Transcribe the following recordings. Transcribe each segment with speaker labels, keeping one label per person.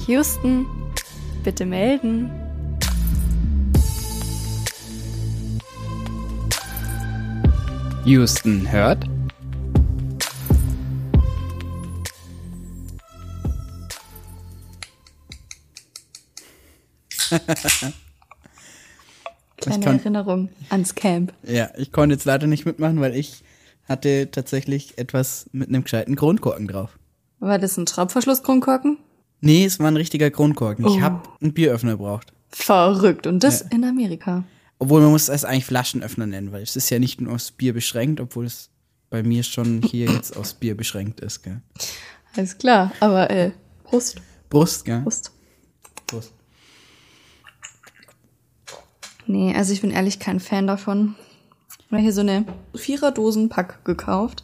Speaker 1: Houston, bitte melden.
Speaker 2: Houston hört.
Speaker 1: Kleine Erinnerung ans Camp.
Speaker 2: Ja, ich konnte jetzt leider nicht mitmachen, weil ich hatte tatsächlich etwas mit einem gescheiten Kronkorken drauf.
Speaker 1: War das ein Schraubverschluss-Kronkorken?
Speaker 2: Nee, es war ein richtiger Kronkorken.
Speaker 1: Oh.
Speaker 2: Ich habe einen Bieröffner gebraucht.
Speaker 1: Verrückt. Und das in Amerika.
Speaker 2: Obwohl, man muss es eigentlich Flaschenöffner nennen, weil es ist ja nicht nur aufs Bier beschränkt, obwohl es bei mir schon hier jetzt aufs Bier beschränkt ist, gell?
Speaker 1: Alles klar, aber Prost.
Speaker 2: Brust, gell?
Speaker 1: Prost.
Speaker 2: Prost.
Speaker 1: Nee, also ich bin ehrlich kein Fan davon. Ich habe hier so eine 4er-Dosen-Pack gekauft.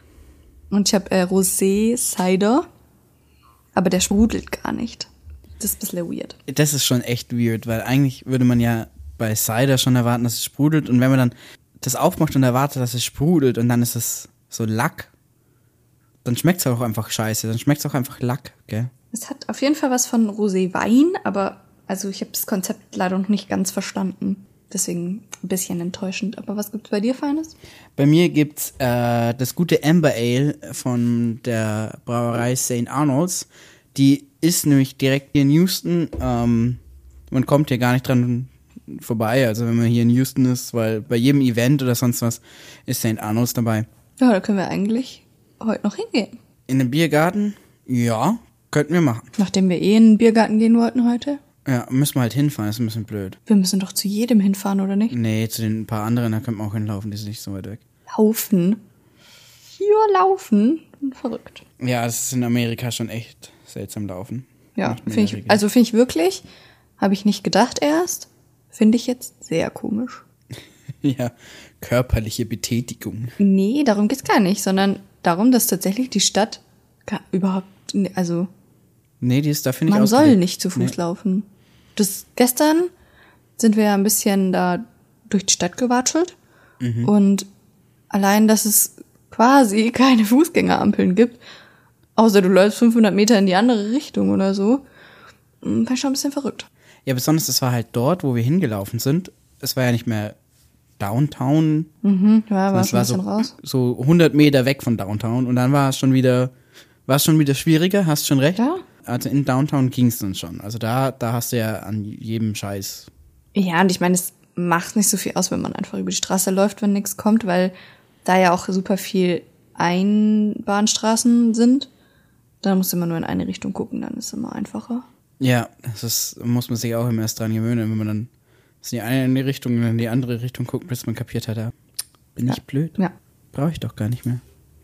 Speaker 1: Und ich habe Rosé Cider. Aber der sprudelt gar nicht. Das ist ein bisschen weird.
Speaker 2: Das ist schon echt weird, weil eigentlich würde man ja bei Cider schon erwarten, dass es sprudelt. Und wenn man dann das aufmacht und erwartet, dass es sprudelt und dann ist es so Lack, dann schmeckt es auch einfach scheiße. Dann schmeckt es auch einfach Lack, gell?
Speaker 1: Es hat auf jeden Fall was von Rosé-Wein, aber also ich habe das Konzept leider noch nicht ganz verstanden. Deswegen ein bisschen enttäuschend. Aber was gibt's bei dir Feines?
Speaker 2: Bei mir gibt's das gute Amber Ale von der Brauerei St. Arnold's. Die ist nämlich direkt hier in Houston. Man kommt hier gar nicht dran vorbei, also wenn man hier in Houston ist, weil bei jedem Event oder sonst was ist St. Arnold's dabei.
Speaker 1: Ja, da können wir eigentlich heute noch hingehen.
Speaker 2: In den Biergarten? Ja, könnten wir machen.
Speaker 1: Nachdem wir in den Biergarten gehen wollten heute?
Speaker 2: Ja, müssen wir halt hinfahren, ist ein bisschen blöd.
Speaker 1: Wir müssen doch zu jedem hinfahren, oder nicht?
Speaker 2: Nee, zu den paar anderen, da könnte man auch hinlaufen, die sind nicht so weit weg.
Speaker 1: Laufen? Hier laufen? Verrückt.
Speaker 2: Ja, das ist in Amerika schon echt seltsam laufen.
Speaker 1: Ja, finde ich wirklich, habe ich nicht gedacht erst, finde ich jetzt sehr komisch.
Speaker 2: Ja, körperliche Betätigung.
Speaker 1: Nee, darum geht's gar nicht, sondern darum, dass tatsächlich die Stadt überhaupt, also
Speaker 2: Nee, die ist da, finde ich,
Speaker 1: man soll
Speaker 2: ausgelegt.
Speaker 1: nicht zu Fuß laufen. Gestern sind wir ja ein bisschen da durch die Stadt gewatschelt und allein, dass es quasi keine Fußgängerampeln gibt, außer du läufst 500 Meter in die andere Richtung oder so, war schon ein bisschen verrückt.
Speaker 2: Ja, besonders, das war halt dort, wo wir hingelaufen sind. Es war ja nicht mehr Downtown.
Speaker 1: Ja, war schon ein bisschen raus.
Speaker 2: So 100 Meter weg von Downtown und dann war es schon wieder schwieriger, hast schon recht.
Speaker 1: Ja.
Speaker 2: Also in Downtown ging es dann schon. Also da hast du ja an jedem Scheiß.
Speaker 1: Ja, und ich meine, es macht nicht so viel aus, wenn man einfach über die Straße läuft, wenn nichts kommt, weil da ja auch super viel Einbahnstraßen sind. Da musst du immer nur in eine Richtung gucken, dann ist es immer einfacher.
Speaker 2: Ja, muss man sich auch immer erst dran gewöhnen, wenn man dann in die eine Richtung und in die andere Richtung guckt, bis man kapiert hat, ja, bin ich blöd?
Speaker 1: Ja.
Speaker 2: Brauche ich doch gar nicht mehr.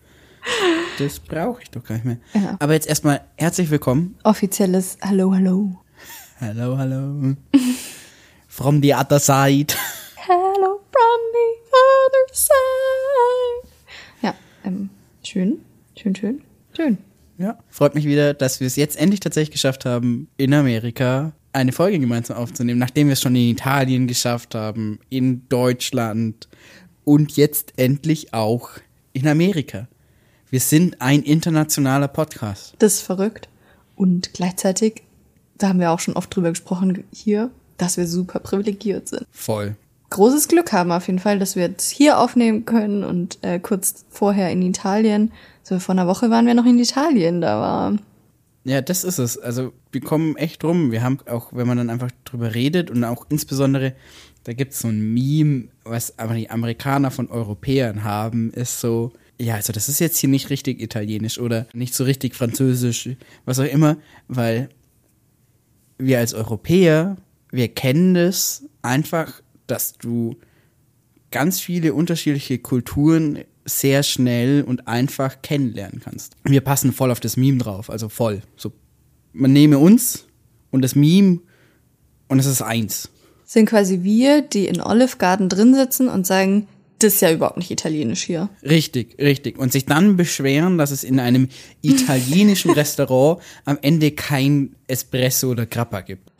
Speaker 2: Das brauche ich doch gar nicht mehr.
Speaker 1: Ja.
Speaker 2: Aber jetzt erstmal herzlich willkommen.
Speaker 1: Offizielles Hallo, hallo.
Speaker 2: Hello, hello. From the other side.
Speaker 1: Hello from the other side. Ja, schön.
Speaker 2: Ja, freut mich wieder, dass wir es jetzt endlich tatsächlich geschafft haben, in Amerika eine Folge gemeinsam aufzunehmen, nachdem wir es schon in Italien geschafft haben, in Deutschland und jetzt endlich auch in Amerika. Wir sind ein internationaler Podcast.
Speaker 1: Das ist verrückt. Und gleichzeitig, da haben wir auch schon oft drüber gesprochen hier, dass wir super privilegiert sind.
Speaker 2: Voll.
Speaker 1: Großes Glück haben auf jeden Fall, dass wir jetzt hier aufnehmen können und kurz vorher in Italien. So vor einer Woche waren wir noch in Italien, da war.
Speaker 2: Ja, das ist es. Also wir kommen echt rum. Wir haben auch, wenn man dann einfach drüber redet und auch insbesondere, da gibt es so ein Meme, was aber die Amerikaner von Europäern haben, ist so, ja, also das ist jetzt hier nicht richtig italienisch oder nicht so richtig französisch, was auch immer, weil wir als Europäer, wir kennen das einfach, dass du ganz viele unterschiedliche Kulturen sehr schnell und einfach kennenlernen kannst. Wir passen voll auf das Meme drauf, also voll. So, man nehme uns und das Meme und es ist eins.
Speaker 1: Sind quasi wir, die in Olive Garden drin sitzen und sagen, das ist ja überhaupt nicht italienisch hier.
Speaker 2: Richtig. Und sich dann beschweren, dass es in einem italienischen Restaurant am Ende kein Espresso oder Grappa gibt.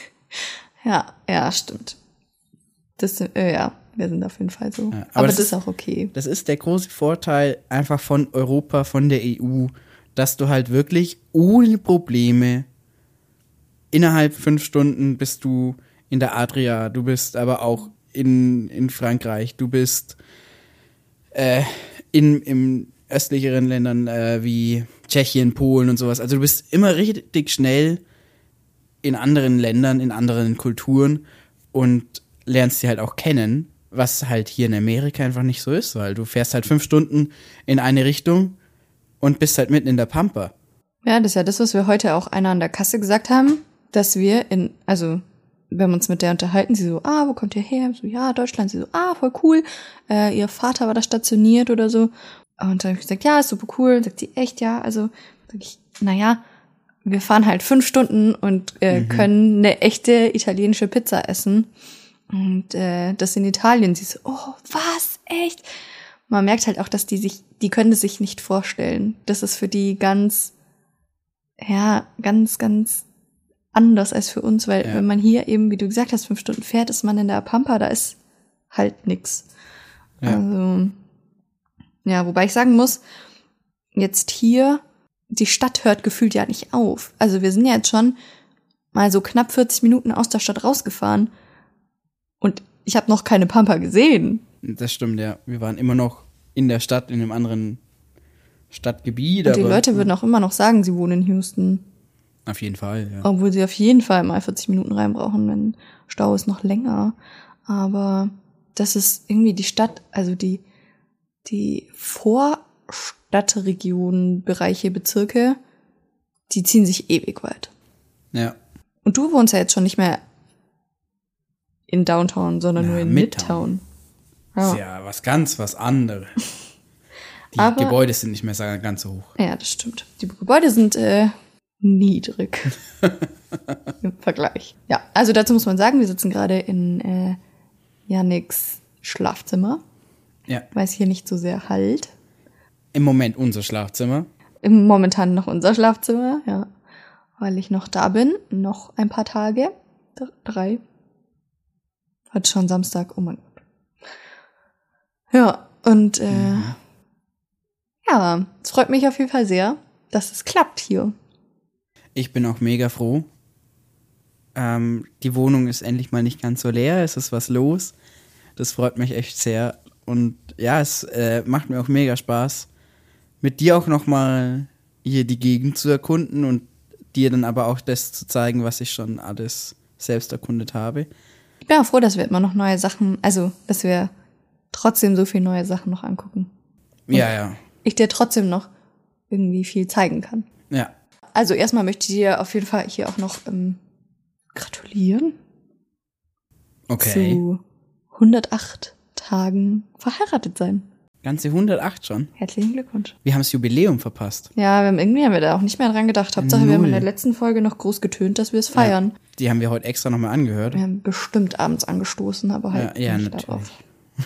Speaker 1: Ja, stimmt. Das, wir sind auf jeden Fall so.
Speaker 2: Ja,
Speaker 1: aber das ist auch okay.
Speaker 2: Das ist der große Vorteil einfach von Europa, von der EU, dass du halt wirklich ohne Probleme innerhalb 5 Stunden bist du in der Adria, du bist aber auch in Frankreich, du bist in östlicheren Ländern wie Tschechien, Polen und sowas. Also du bist immer richtig schnell in anderen Ländern, in anderen Kulturen und lernst sie halt auch kennen, was halt hier in Amerika einfach nicht so ist, weil du fährst halt 5 Stunden in eine Richtung und bist halt mitten in der Pampa.
Speaker 1: Ja, das ist ja das, was wir heute auch einer an der Kasse gesagt haben, dass wir also wenn wir uns mit der unterhalten, sie so, wo kommt ihr her? So, ja, Deutschland. Sie so, voll cool. Ihr Vater war da stationiert oder so. Und dann habe ich gesagt, ja, ist super cool. Sagt sie, echt, ja? Also sag ich, naja, wir fahren halt 5 Stunden und können eine echte italienische Pizza essen. Und das in Italien. Sie so, oh, was? Echt? Man merkt halt auch, dass die können es sich nicht vorstellen. Das ist für die ganz anders als für uns, weil wenn man hier eben, wie du gesagt hast, 5 Stunden fährt, ist man in der Pampa, da ist halt nix. Ja. Also, ja, wobei ich sagen muss, jetzt hier, die Stadt hört gefühlt ja nicht auf. Also wir sind ja jetzt schon mal so knapp 40 Minuten aus der Stadt rausgefahren und ich habe noch keine Pampa gesehen.
Speaker 2: Das stimmt, ja. Wir waren immer noch in der Stadt, in einem anderen Stadtgebiet.
Speaker 1: Und die Leute würden auch immer noch sagen, sie wohnen in Houston.
Speaker 2: Auf jeden Fall, ja.
Speaker 1: Obwohl sie auf jeden Fall mal 40 Minuten rein brauchen, wenn Stau ist noch länger. Aber das ist irgendwie die Stadt, also die Vorstadtregionen, Bereiche, Bezirke, die ziehen sich ewig weit.
Speaker 2: Ja.
Speaker 1: Und du wohnst ja jetzt schon nicht mehr in Downtown, sondern nur in Midtown.
Speaker 2: Das ist ja was anderes. Die Gebäude sind nicht mehr ganz so hoch.
Speaker 1: Ja, das stimmt. Die Gebäude sind niedrig im Vergleich. Ja, also dazu muss man sagen, wir sitzen gerade in Yannicks Schlafzimmer. Ja. Weil es hier nicht so sehr hallt.
Speaker 2: Im Moment unser Schlafzimmer.
Speaker 1: Momentan noch unser Schlafzimmer, ja. Weil ich noch da bin. Noch ein paar Tage. 3. Heute schon Samstag, oh mein Gott. Ja, und ja, es freut mich auf jeden Fall sehr, dass es klappt hier.
Speaker 2: Ich bin auch mega froh. Die Wohnung ist endlich mal nicht ganz so leer, es ist was los. Das freut mich echt sehr. Und ja, es macht mir auch mega Spaß, mit dir auch nochmal hier die Gegend zu erkunden und dir dann aber auch das zu zeigen, was ich schon alles selbst erkundet habe.
Speaker 1: Ich bin auch froh, dass wir immer noch neue Sachen, also dass wir trotzdem so viele neue Sachen noch angucken. Und
Speaker 2: ja.
Speaker 1: Ich dir trotzdem noch irgendwie viel zeigen kann.
Speaker 2: Ja.
Speaker 1: Also erstmal möchte ich dir auf jeden Fall hier auch noch gratulieren.
Speaker 2: Okay.
Speaker 1: Zu 108 Tagen verheiratet sein.
Speaker 2: Ganze 108 schon?
Speaker 1: Herzlichen Glückwunsch.
Speaker 2: Wir haben das Jubiläum verpasst.
Speaker 1: Ja, irgendwie haben wir da auch nicht mehr dran gedacht. Hauptsache, wir haben in der letzten Folge noch groß getönt, dass wir es feiern.
Speaker 2: Ja, die haben wir heute extra nochmal angehört.
Speaker 1: Wir haben bestimmt abends angestoßen, aber halt
Speaker 2: ja,
Speaker 1: nicht
Speaker 2: natürlich.
Speaker 1: Darauf.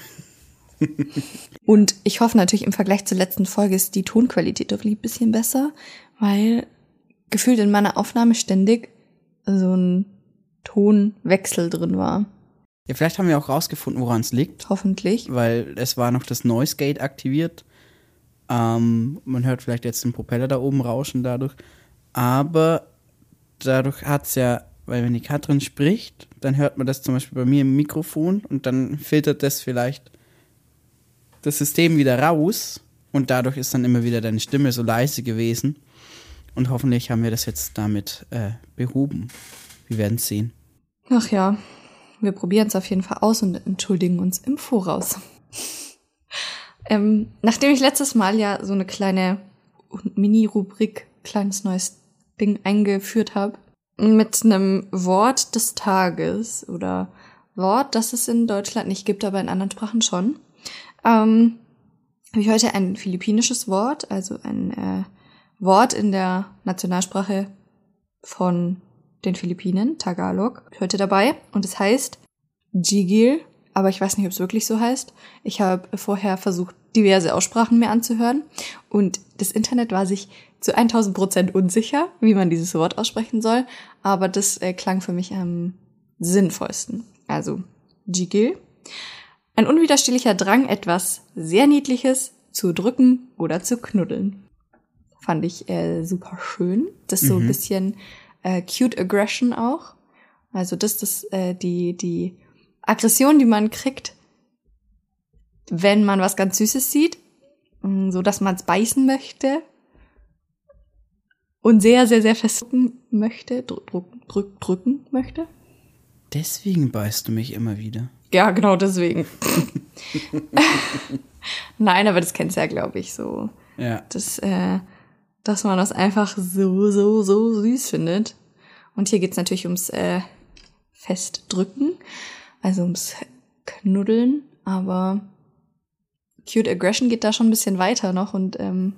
Speaker 1: Und ich hoffe natürlich, im Vergleich zur letzten Folge ist die Tonqualität doch ein bisschen besser, weil gefühlt in meiner Aufnahme ständig so ein Tonwechsel drin war.
Speaker 2: Ja, vielleicht haben wir auch rausgefunden, woran es liegt.
Speaker 1: Hoffentlich.
Speaker 2: Weil es war noch das Noise Gate aktiviert. Man hört vielleicht jetzt den Propeller da oben rauschen dadurch. Aber dadurch hat es ja, weil wenn die Katrin spricht, dann hört man das zum Beispiel bei mir im Mikrofon und dann filtert das vielleicht das System wieder raus und dadurch ist dann immer wieder deine Stimme so leise gewesen. Und hoffentlich haben wir das jetzt damit behoben. Wir werden es sehen.
Speaker 1: Ach ja. Wir probieren es auf jeden Fall aus und entschuldigen uns im Voraus. Nachdem ich letztes Mal ja so eine kleine Mini-Rubrik, kleines neues Ding eingeführt habe, mit einem Wort des Tages oder Wort, das es in Deutschland nicht gibt, aber in anderen Sprachen schon, habe ich heute ein philippinisches Wort, also ein Wort in der Nationalsprache von den Philippinen, Tagalog, heute dabei. Und es heißt Gigil, aber ich weiß nicht, ob es wirklich so heißt. Ich habe vorher versucht, diverse Aussprachen mir anzuhören. Und das Internet war sich zu 1000% unsicher, wie man dieses Wort aussprechen soll. Aber das klang für mich am sinnvollsten. Also Gigil. Ein unwiderstehlicher Drang, etwas sehr Niedliches zu drücken oder zu knuddeln. Fand ich super schön. Das so ein bisschen Cute Aggression auch. Also das ist die Aggression, die man kriegt, wenn man was ganz Süßes sieht, so dass man es beißen möchte und sehr, sehr, sehr fest möchte, drücken möchte.
Speaker 2: Deswegen beißt du mich immer wieder.
Speaker 1: Ja, genau deswegen. Nein, aber das kennst du ja, glaube ich, so.
Speaker 2: Ja.
Speaker 1: Dass man das einfach so, so, so süß findet. Und hier geht's natürlich ums Festdrücken, also ums Knuddeln, aber Cute Aggression geht da schon ein bisschen weiter noch und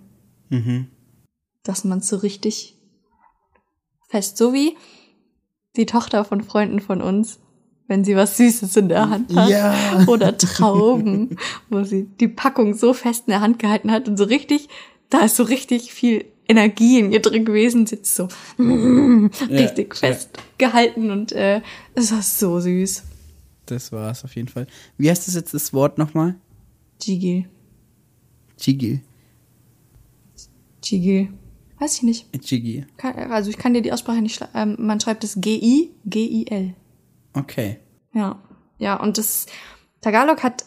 Speaker 1: dass man so richtig fest, so wie die Tochter von Freunden von uns, wenn sie was Süßes in der Hand hat.
Speaker 2: Ja.
Speaker 1: Oder Trauben, wo sie die Packung so fest in der Hand gehalten hat und so richtig, da ist so richtig viel Energie in ihr drin gewesen, sitzt so richtig fest gehalten und es war so süß.
Speaker 2: Das war's auf jeden Fall. Wie heißt das Wort nochmal?
Speaker 1: Jigil.
Speaker 2: Jigil.
Speaker 1: Jigil. Weiß ich nicht.
Speaker 2: Jigil.
Speaker 1: Also ich kann dir die Aussprache nicht man schreibt es G-I-G-I-L.
Speaker 2: Okay.
Speaker 1: Ja. Ja, und das Tagalog hat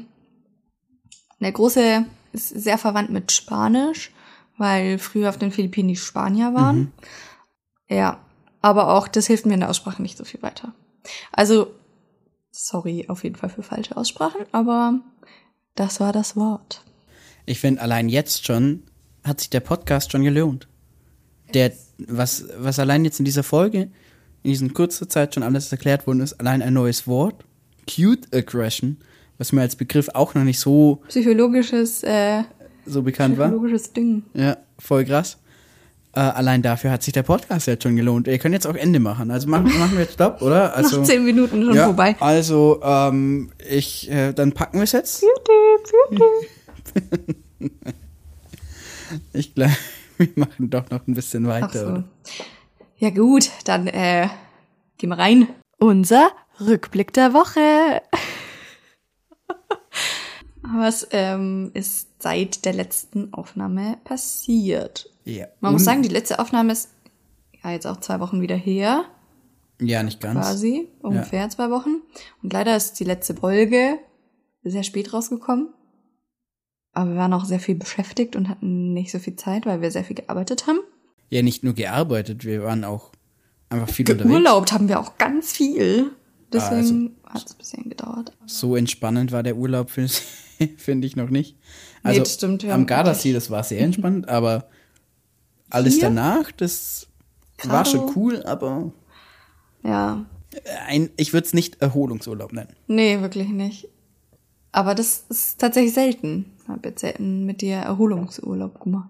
Speaker 1: ist sehr verwandt mit Spanisch, weil früher auf den Philippinen die Spanier waren. Ja, aber auch, das hilft mir in der Aussprache nicht so viel weiter. Also, sorry auf jeden Fall für falsche Aussprachen, aber das war das Wort.
Speaker 2: Ich finde, allein jetzt schon hat sich der Podcast schon gelohnt. Was allein jetzt in dieser Folge, in dieser kurzen Zeit schon alles erklärt worden ist, allein ein neues Wort, Cute Aggression, was mir als Begriff auch noch nicht so
Speaker 1: psychologisches
Speaker 2: bekannt war.
Speaker 1: Psychologisches Ding.
Speaker 2: Ja, voll krass. Allein dafür hat sich der Podcast jetzt schon gelohnt. Ihr könnt jetzt auch Ende machen. Also machen wir jetzt Stopp, oder? Also,
Speaker 1: nach 10 Minuten schon vorbei.
Speaker 2: Also, dann packen wir es jetzt. Ich glaube, wir machen doch noch ein bisschen weiter.
Speaker 1: Ach so.
Speaker 2: Oder?
Speaker 1: Ja gut, dann gehen wir rein. Unser Rückblick der Woche. Was ist seit der letzten Aufnahme passiert?
Speaker 2: Ja.
Speaker 1: Man muss sagen, die letzte Aufnahme ist ja jetzt auch 2 Wochen wieder her.
Speaker 2: Ja, nicht ganz.
Speaker 1: Quasi, ungefähr 2 Wochen. Und leider ist die letzte Folge sehr spät rausgekommen. Aber wir waren auch sehr viel beschäftigt und hatten nicht so viel Zeit, weil wir sehr viel gearbeitet haben.
Speaker 2: Ja, nicht nur gearbeitet, wir waren auch einfach viel unterwegs.
Speaker 1: Urlaubt haben wir auch ganz viel. Deswegen hat es ein bisschen gedauert.
Speaker 2: So entspannend war der Urlaub, finde ich noch nicht. Also
Speaker 1: nee, das stimmt, ja,
Speaker 2: am Gardasee, das war sehr entspannend, aber alles danach, das war schon cool, aber
Speaker 1: ja.
Speaker 2: Ich würde es nicht Erholungsurlaub nennen.
Speaker 1: Nee, wirklich nicht. Aber das ist tatsächlich selten. Ich habe jetzt selten mit dir Erholungsurlaub gemacht.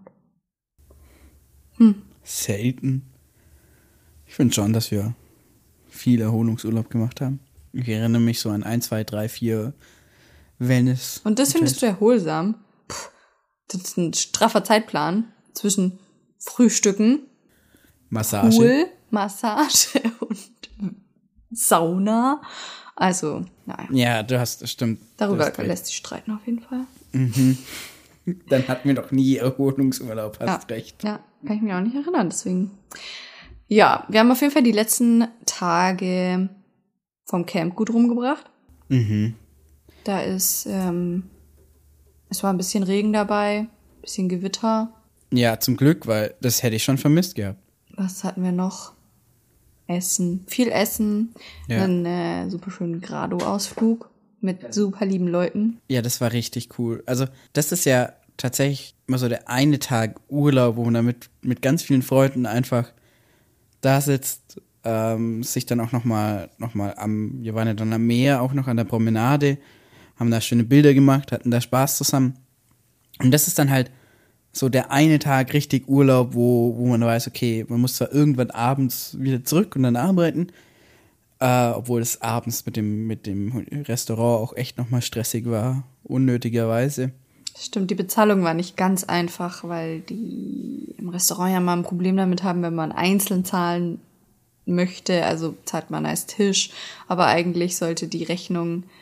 Speaker 2: Selten? Ich finde schon, dass wir viel Erholungsurlaub gemacht haben. Ich erinnere mich so an 1, 2, 3, 4 Wellness.
Speaker 1: Und das findest du erholsam? Das ist ein straffer Zeitplan zwischen Frühstücken,
Speaker 2: Massage.
Speaker 1: Pool, Massage und Sauna. Also, naja.
Speaker 2: Ja, das stimmt.
Speaker 1: Darüber lässt sich streiten auf jeden Fall.
Speaker 2: Dann hatten wir doch nie Erholungsurlaub, hast recht.
Speaker 1: Ja, kann ich mich auch nicht erinnern, deswegen. Ja, wir haben auf jeden Fall die letzten Tage vom Camp gut rumgebracht. Da ist, es war ein bisschen Regen dabei, ein bisschen Gewitter.
Speaker 2: Ja, zum Glück, weil das hätte ich schon vermisst gehabt.
Speaker 1: Was hatten wir noch? Essen. Viel Essen.
Speaker 2: Ja.
Speaker 1: Einen super schönen Grado-Ausflug mit super lieben Leuten.
Speaker 2: Ja, das war richtig cool. Also, das ist ja tatsächlich immer so der eine Tag Urlaub, wo man da mit ganz vielen Freunden einfach da sitzt, sich dann auch noch mal wir waren ja dann am Meer, auch noch an der Promenade, haben da schöne Bilder gemacht, hatten da Spaß zusammen. Und das ist dann halt so der eine Tag richtig Urlaub, wo man weiß, okay, man muss zwar irgendwann abends wieder zurück und dann arbeiten, obwohl es abends mit dem Restaurant auch echt nochmal stressig war, unnötigerweise.
Speaker 1: Stimmt, die Bezahlung war nicht ganz einfach, weil die im Restaurant ja mal ein Problem damit haben, wenn man einzeln zahlen möchte, also zahlt man als Tisch, aber eigentlich sollte die Rechnung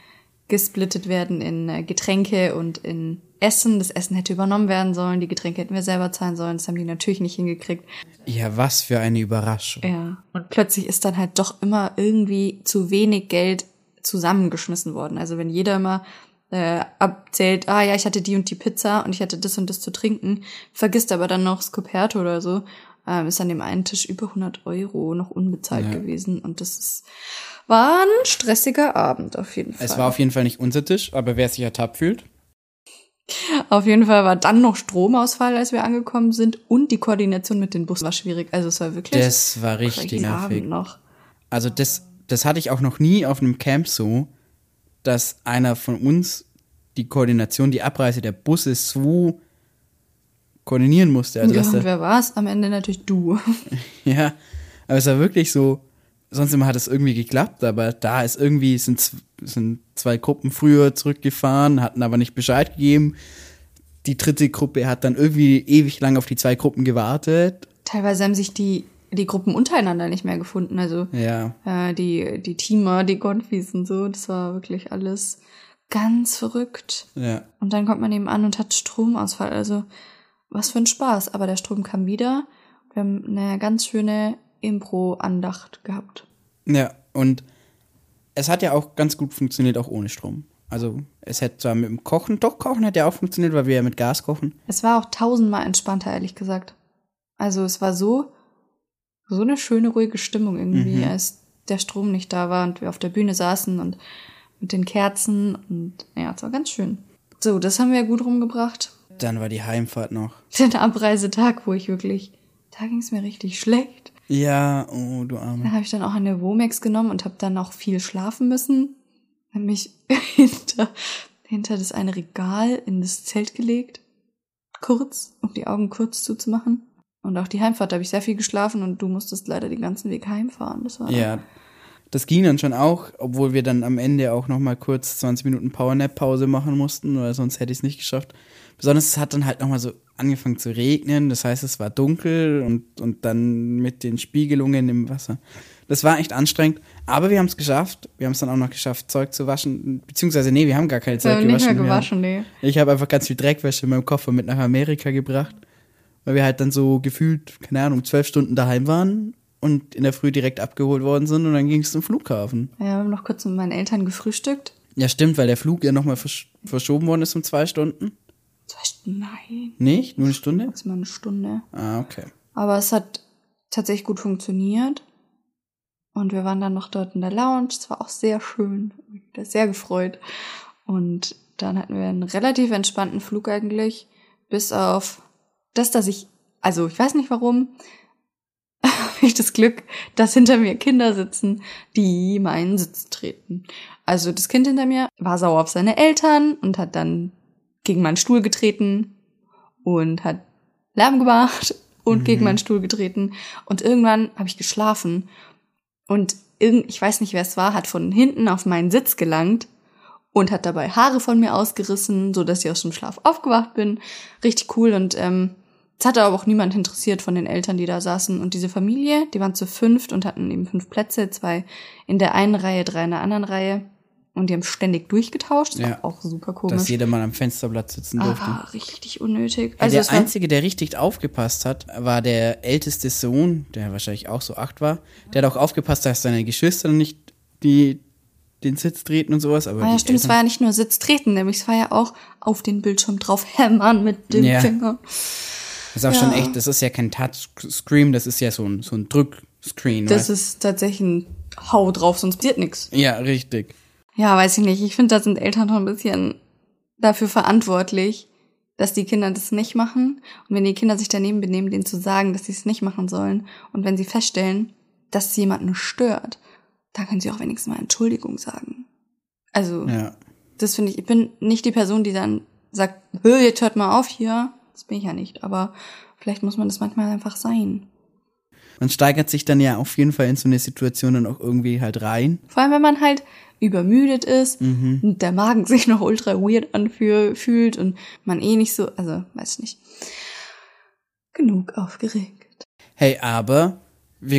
Speaker 1: gesplittet werden in Getränke und in Essen. Das Essen hätte übernommen werden sollen, die Getränke hätten wir selber zahlen sollen. Das haben die natürlich nicht hingekriegt.
Speaker 2: Ja, was für eine Überraschung.
Speaker 1: Ja, und plötzlich ist dann halt doch immer irgendwie zu wenig Geld zusammengeschmissen worden. Also wenn jeder immer abzählt, ja, ich hatte die und die Pizza und ich hatte das und das zu trinken, vergisst aber dann noch Scoperto oder so, ist an dem einen Tisch über 100 € noch unbezahlt gewesen. Und war ein stressiger Abend auf jeden Fall.
Speaker 2: Es war auf jeden Fall nicht unser Tisch, aber wer sich ertappt fühlt.
Speaker 1: Auf jeden Fall war dann noch Stromausfall, als wir angekommen sind, und die Koordination mit den Bussen war schwierig. Also es war wirklich.
Speaker 2: Das war richtig nervig.
Speaker 1: Noch.
Speaker 2: Also das hatte ich auch noch nie auf einem Camp so, dass einer von uns die Koordination, die Abreise der Busse so koordinieren musste. Also,
Speaker 1: ja, und wer war es? Am Ende natürlich du.
Speaker 2: Ja, aber es war wirklich so, sonst immer hat es irgendwie geklappt, aber da ist irgendwie, sind 2 Gruppen früher zurückgefahren, hatten aber nicht Bescheid gegeben. Die dritte Gruppe hat dann irgendwie ewig lang auf die 2 Gruppen gewartet.
Speaker 1: Teilweise haben sich die Gruppen untereinander nicht mehr gefunden. Also die Teamer, die Konfis und so, das war wirklich alles ganz verrückt.
Speaker 2: Ja.
Speaker 1: Und dann kommt man eben an und hat Stromausfall. Also was für ein Spaß. Aber der Strom kam wieder. Wir haben eine ganz schöne Impro-Andacht gehabt.
Speaker 2: Ja, und es hat ja auch ganz gut funktioniert, auch ohne Strom. Also es hätte zwar mit dem Kochen hätte ja auch funktioniert, weil wir ja mit Gas kochen.
Speaker 1: Es war auch 1000-mal entspannter, ehrlich gesagt. Also es war so eine schöne, ruhige Stimmung irgendwie, als der Strom nicht da war und wir auf der Bühne saßen und mit den Kerzen und ja, es war ganz schön. So, das haben wir gut rumgebracht.
Speaker 2: Dann war die Heimfahrt noch.
Speaker 1: Den Abreisetag, da ging es mir richtig schlecht.
Speaker 2: Ja, oh, du Arme.
Speaker 1: Da habe ich dann auch eine Womex genommen und habe dann auch viel schlafen müssen. Habe mich hinter das eine Regal in das Zelt gelegt, kurz, um die Augen kurz zuzumachen. Und auch die Heimfahrt, da habe ich sehr viel geschlafen und du musstest leider den ganzen Weg heimfahren.
Speaker 2: Das ging dann schon auch, obwohl wir dann am Ende auch noch mal kurz 20 Minuten Powernap-Pause machen mussten, weil sonst hätte ich es nicht geschafft. Besonders es hat dann halt noch mal so angefangen zu regnen, das heißt, es war dunkel und dann mit den Spiegelungen im Wasser. Das war echt anstrengend, aber wir haben es geschafft. Wir haben es dann auch noch geschafft, Zeug zu waschen, beziehungsweise wir haben gar kein Zeug gewaschen.
Speaker 1: Nicht mehr gewaschen, nee.
Speaker 2: Ich habe einfach ganz viel Dreckwäsche in meinem Koffer mit nach Amerika gebracht, weil wir halt dann so gefühlt, keine Ahnung, 12 Stunden daheim waren und in der Früh direkt abgeholt worden sind und dann ging es zum Flughafen.
Speaker 1: Ja, wir haben noch kurz mit meinen Eltern gefrühstückt.
Speaker 2: Ja, stimmt, weil der Flug ja nochmal verschoben worden ist um 2 Stunden.
Speaker 1: 2 Stunden? Nein.
Speaker 2: Nicht? Nur eine Stunde?
Speaker 1: Maximal eine Stunde.
Speaker 2: Ah, okay.
Speaker 1: Aber es hat tatsächlich gut funktioniert. Und wir waren dann noch dort in der Lounge. Es war auch sehr schön. Ich bin da sehr gefreut. Und dann hatten wir einen relativ entspannten Flug eigentlich. Bis auf das, dass ich weiß nicht warum, habe ich das Glück, dass hinter mir Kinder sitzen, die meinen Sitz treten. Also das Kind hinter mir war sauer auf seine Eltern und hat dann gegen meinen Stuhl getreten und hat Lärm gemacht und gegen meinen Stuhl getreten. Und irgendwann habe ich geschlafen und ich weiß nicht, wer es war, hat von hinten auf meinen Sitz gelangt und hat dabei Haare von mir ausgerissen, so dass ich aus dem Schlaf aufgewacht bin. Richtig cool. Und es hat aber auch niemand interessiert von den Eltern, die da saßen. Und diese Familie, die waren zu 5 und hatten eben 5 Plätze, 2 in der einen Reihe, 3 in der anderen Reihe. Und die haben ständig durchgetauscht. Das war auch super komisch.
Speaker 2: Dass jeder mal am Fensterblatt sitzen durfte.
Speaker 1: Richtig unnötig.
Speaker 2: Also der Einzige, der richtig aufgepasst hat, war der älteste Sohn, der wahrscheinlich auch so 8 war. Der hat auch aufgepasst, dass seine Geschwister nicht den Sitz treten und sowas. Aber
Speaker 1: ja, stimmt, es war ja nicht nur Sitz treten, nämlich es war ja auch auf den Bildschirm drauf hämmern mit dem Finger.
Speaker 2: Das ist auch schon echt, das ist ja kein Touchscreen, das ist ja so ein Drückscreen.
Speaker 1: Das ist tatsächlich ein Hau drauf, sonst passiert nichts.
Speaker 2: Ja, richtig.
Speaker 1: Ja, weiß ich nicht. Ich finde, da sind Eltern noch ein bisschen dafür verantwortlich, dass die Kinder das nicht machen. Und wenn die Kinder sich daneben benehmen, denen zu sagen, dass sie es nicht machen sollen. Und wenn sie feststellen, dass es jemanden stört, dann können sie auch wenigstens mal Entschuldigung sagen. Also, das finde ich bin nicht die Person, die dann sagt, jetzt hört mal auf hier. Das bin ich ja nicht. Aber vielleicht muss man das manchmal einfach sein.
Speaker 2: Man steigert sich dann ja auf jeden Fall in so eine Situation dann auch irgendwie halt rein.
Speaker 1: Vor allem, wenn man halt übermüdet ist und der Magen sich noch ultra weird anfühlt und man nicht so, also weiß nicht. Genug aufgeregt.
Speaker 2: Hey, aber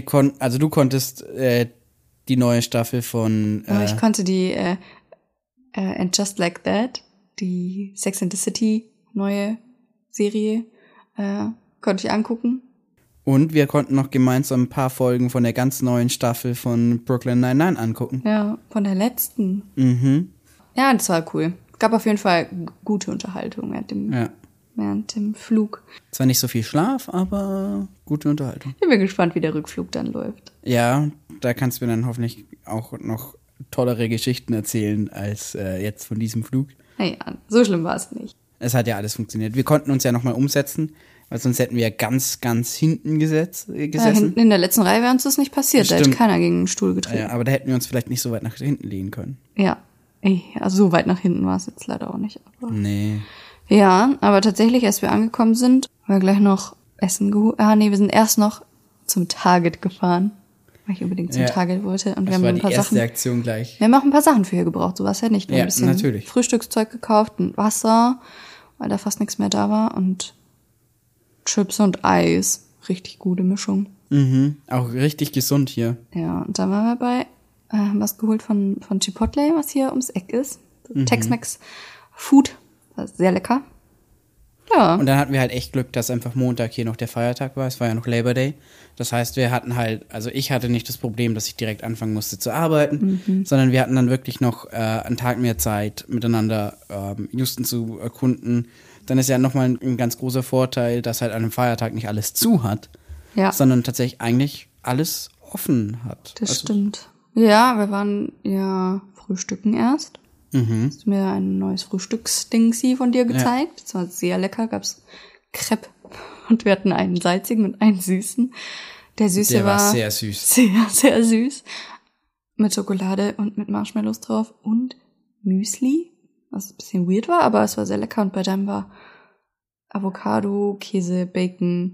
Speaker 2: du konntest die neue Staffel von
Speaker 1: ich konnte die And Just Like That, die Sex and the City neue Serie, konnte ich angucken.
Speaker 2: Und wir konnten noch gemeinsam ein paar Folgen von der ganz neuen Staffel von Brooklyn Nine-Nine angucken.
Speaker 1: Ja, von der letzten.
Speaker 2: Mhm.
Speaker 1: Ja, das war cool. Es gab auf jeden Fall gute Unterhaltung während dem Flug.
Speaker 2: Zwar nicht so viel Schlaf, aber gute Unterhaltung.
Speaker 1: Ich bin gespannt, wie der Rückflug dann läuft.
Speaker 2: Ja, da kannst du mir dann hoffentlich auch noch tollere Geschichten erzählen als jetzt von diesem Flug.
Speaker 1: Naja, so schlimm war es nicht.
Speaker 2: Es hat ja alles funktioniert. Wir konnten uns ja nochmal umsetzen, weil sonst hätten wir ja ganz, ganz hinten gesessen.
Speaker 1: Ja, hinten in der letzten Reihe wäre uns das nicht passiert. Da hätte keiner gegen den Stuhl getreten.
Speaker 2: Ja, aber da hätten wir uns vielleicht nicht so weit nach hinten lehnen können.
Speaker 1: Ja, also so weit nach hinten war es jetzt leider auch nicht. Aber
Speaker 2: Nee.
Speaker 1: ja, aber tatsächlich, als wir angekommen sind, haben wir gleich noch Essen geholt. Wir sind erst noch zum Target gefahren, weil ich unbedingt zum Target wollte. Und wir haben
Speaker 2: war
Speaker 1: ein paar
Speaker 2: die erste
Speaker 1: Sachen.
Speaker 2: Aktion gleich.
Speaker 1: Wir haben auch ein paar Sachen für hier gebraucht, so war es ja nicht. Nur ein bisschen
Speaker 2: natürlich.
Speaker 1: Frühstückszeug gekauft, ein Wasser, weil da fast nichts mehr da war und Chips und Eis. Richtig gute Mischung.
Speaker 2: Mhm. Auch richtig gesund hier.
Speaker 1: Ja, und dann waren wir bei, haben was geholt von Chipotle, was hier ums Eck ist. Tex-Mex Food. War sehr lecker. Ja.
Speaker 2: Und dann hatten wir halt echt Glück, dass einfach Montag hier noch der Feiertag war. Es war ja noch Labor Day. Das heißt, wir hatten ich hatte nicht das Problem, dass ich direkt anfangen musste zu arbeiten, sondern wir hatten dann wirklich noch einen Tag mehr Zeit, miteinander Houston zu erkunden. Dann ist ja nochmal ein ganz großer Vorteil, dass halt an einem Feiertag nicht alles zu hat, sondern tatsächlich eigentlich alles offen hat.
Speaker 1: Das stimmt. Ja, wir waren ja frühstücken erst. Hast du mir ein neues Frühstücksdingsi von dir gezeigt. Das war sehr lecker, gab's Crepe und wir hatten einen salzigen und einen süßen. Der war
Speaker 2: sehr süß.
Speaker 1: Sehr, sehr süß. Mit Schokolade und mit Marshmallows drauf und Müsli, was ein bisschen weird war, aber es war sehr lecker. Und bei deinem war Avocado, Käse, Bacon.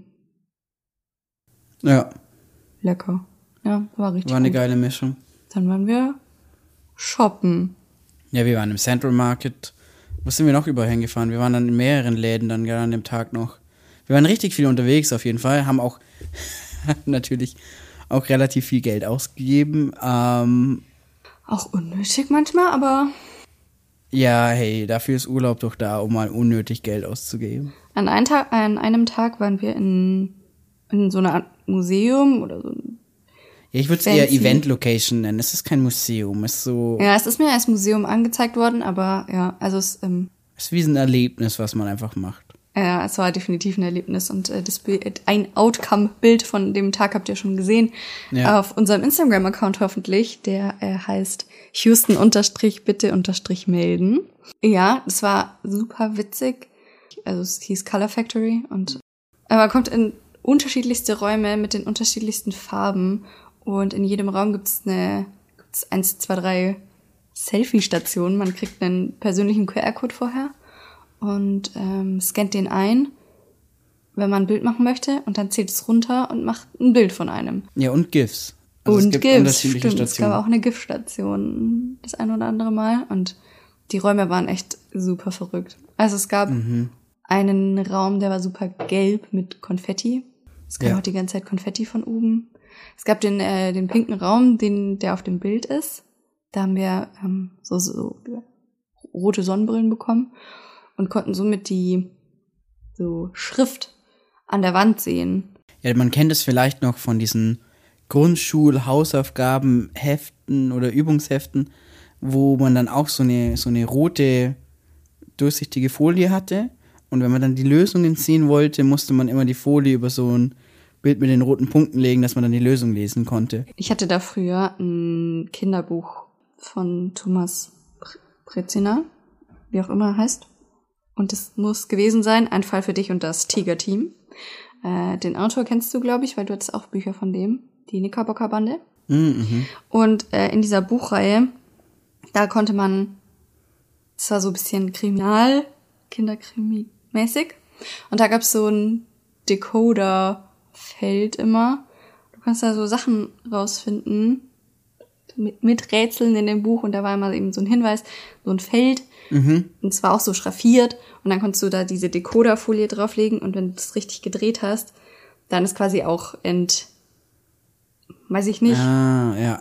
Speaker 2: Ja.
Speaker 1: Lecker. Ja, war richtig
Speaker 2: War eine
Speaker 1: gut.
Speaker 2: geile Mischung.
Speaker 1: Dann waren wir shoppen.
Speaker 2: Ja, wir waren im Central Market. Wo sind wir noch überall hingefahren? Wir waren dann in mehreren Läden dann gerade an dem Tag noch. Wir waren richtig viel unterwegs auf jeden Fall, haben auch natürlich auch relativ viel Geld ausgegeben.
Speaker 1: Auch unnötig manchmal, aber
Speaker 2: ja, hey, dafür ist Urlaub doch da, um mal unnötig Geld auszugeben.
Speaker 1: an einem Tag waren wir in so einer Art Museum oder so.
Speaker 2: Ja, ich würde es eher Event-Location nennen. Es ist kein Museum, es ist so.
Speaker 1: Ja, es ist mir als Museum angezeigt worden, aber ja, also es
Speaker 2: ist wie so ein Erlebnis, was man einfach macht.
Speaker 1: Ja, es war definitiv ein Erlebnis und ein Outcome-Bild von dem Tag habt ihr schon gesehen.
Speaker 2: Ja.
Speaker 1: Auf unserem Instagram-Account hoffentlich, der heißt Houston_bitte_melden. Ja, es war super witzig. Also es hieß Color Factory und man kommt in unterschiedlichste Räume mit den unterschiedlichsten Farben und in jedem Raum gibt's 1, 2, 3 Selfie-Stationen. Man kriegt einen persönlichen QR-Code vorher und scannt den ein, wenn man ein Bild machen möchte, und dann zählt es runter und macht ein Bild von einem.
Speaker 2: Ja, und GIFs. Also
Speaker 1: und
Speaker 2: es gibt
Speaker 1: GIFs,
Speaker 2: unterschiedliche
Speaker 1: stimmt.
Speaker 2: Stationen.
Speaker 1: Es gab auch eine GIF-Station das ein oder andere Mal und die Räume waren echt super verrückt. Also es gab einen Raum, der war super gelb mit Konfetti. Es kam auch die ganze Zeit Konfetti von oben. Es gab den pinken Raum, der auf dem Bild ist. Da haben wir so rote Sonnenbrillen bekommen und konnten somit die so Schrift an der Wand sehen.
Speaker 2: Ja, man kennt es vielleicht noch von diesen Grundschul-Hausaufgabenheften oder Übungsheften, wo man dann auch so eine rote, durchsichtige Folie hatte. Und wenn man dann die Lösungen sehen wollte, musste man immer die Folie über so ein Bild mit den roten Punkten legen, dass man dann die Lösung lesen konnte.
Speaker 1: Ich hatte da früher ein Kinderbuch von Thomas Brezina, wie auch immer er heißt. Und es muss gewesen sein, Ein Fall für dich und das Tiger-Team. Den Autor kennst du, glaube ich, weil du hattest auch Bücher von dem, die Knickerbocker-Bande.
Speaker 2: Mhm.
Speaker 1: Und in dieser Buchreihe, da konnte man, es war so ein bisschen Kinderkrimi-mäßig. Und da gab es so ein Decoder-Feld immer. Du kannst da so Sachen rausfinden, mit Rätseln in dem Buch. Und da war immer eben so ein Hinweis, so ein Feld. Und es war auch so schraffiert. Und dann konntest du da diese Decoder-Folie drauflegen. Und wenn du es richtig gedreht hast, dann ist quasi auch weiß ich nicht.
Speaker 2: Ja.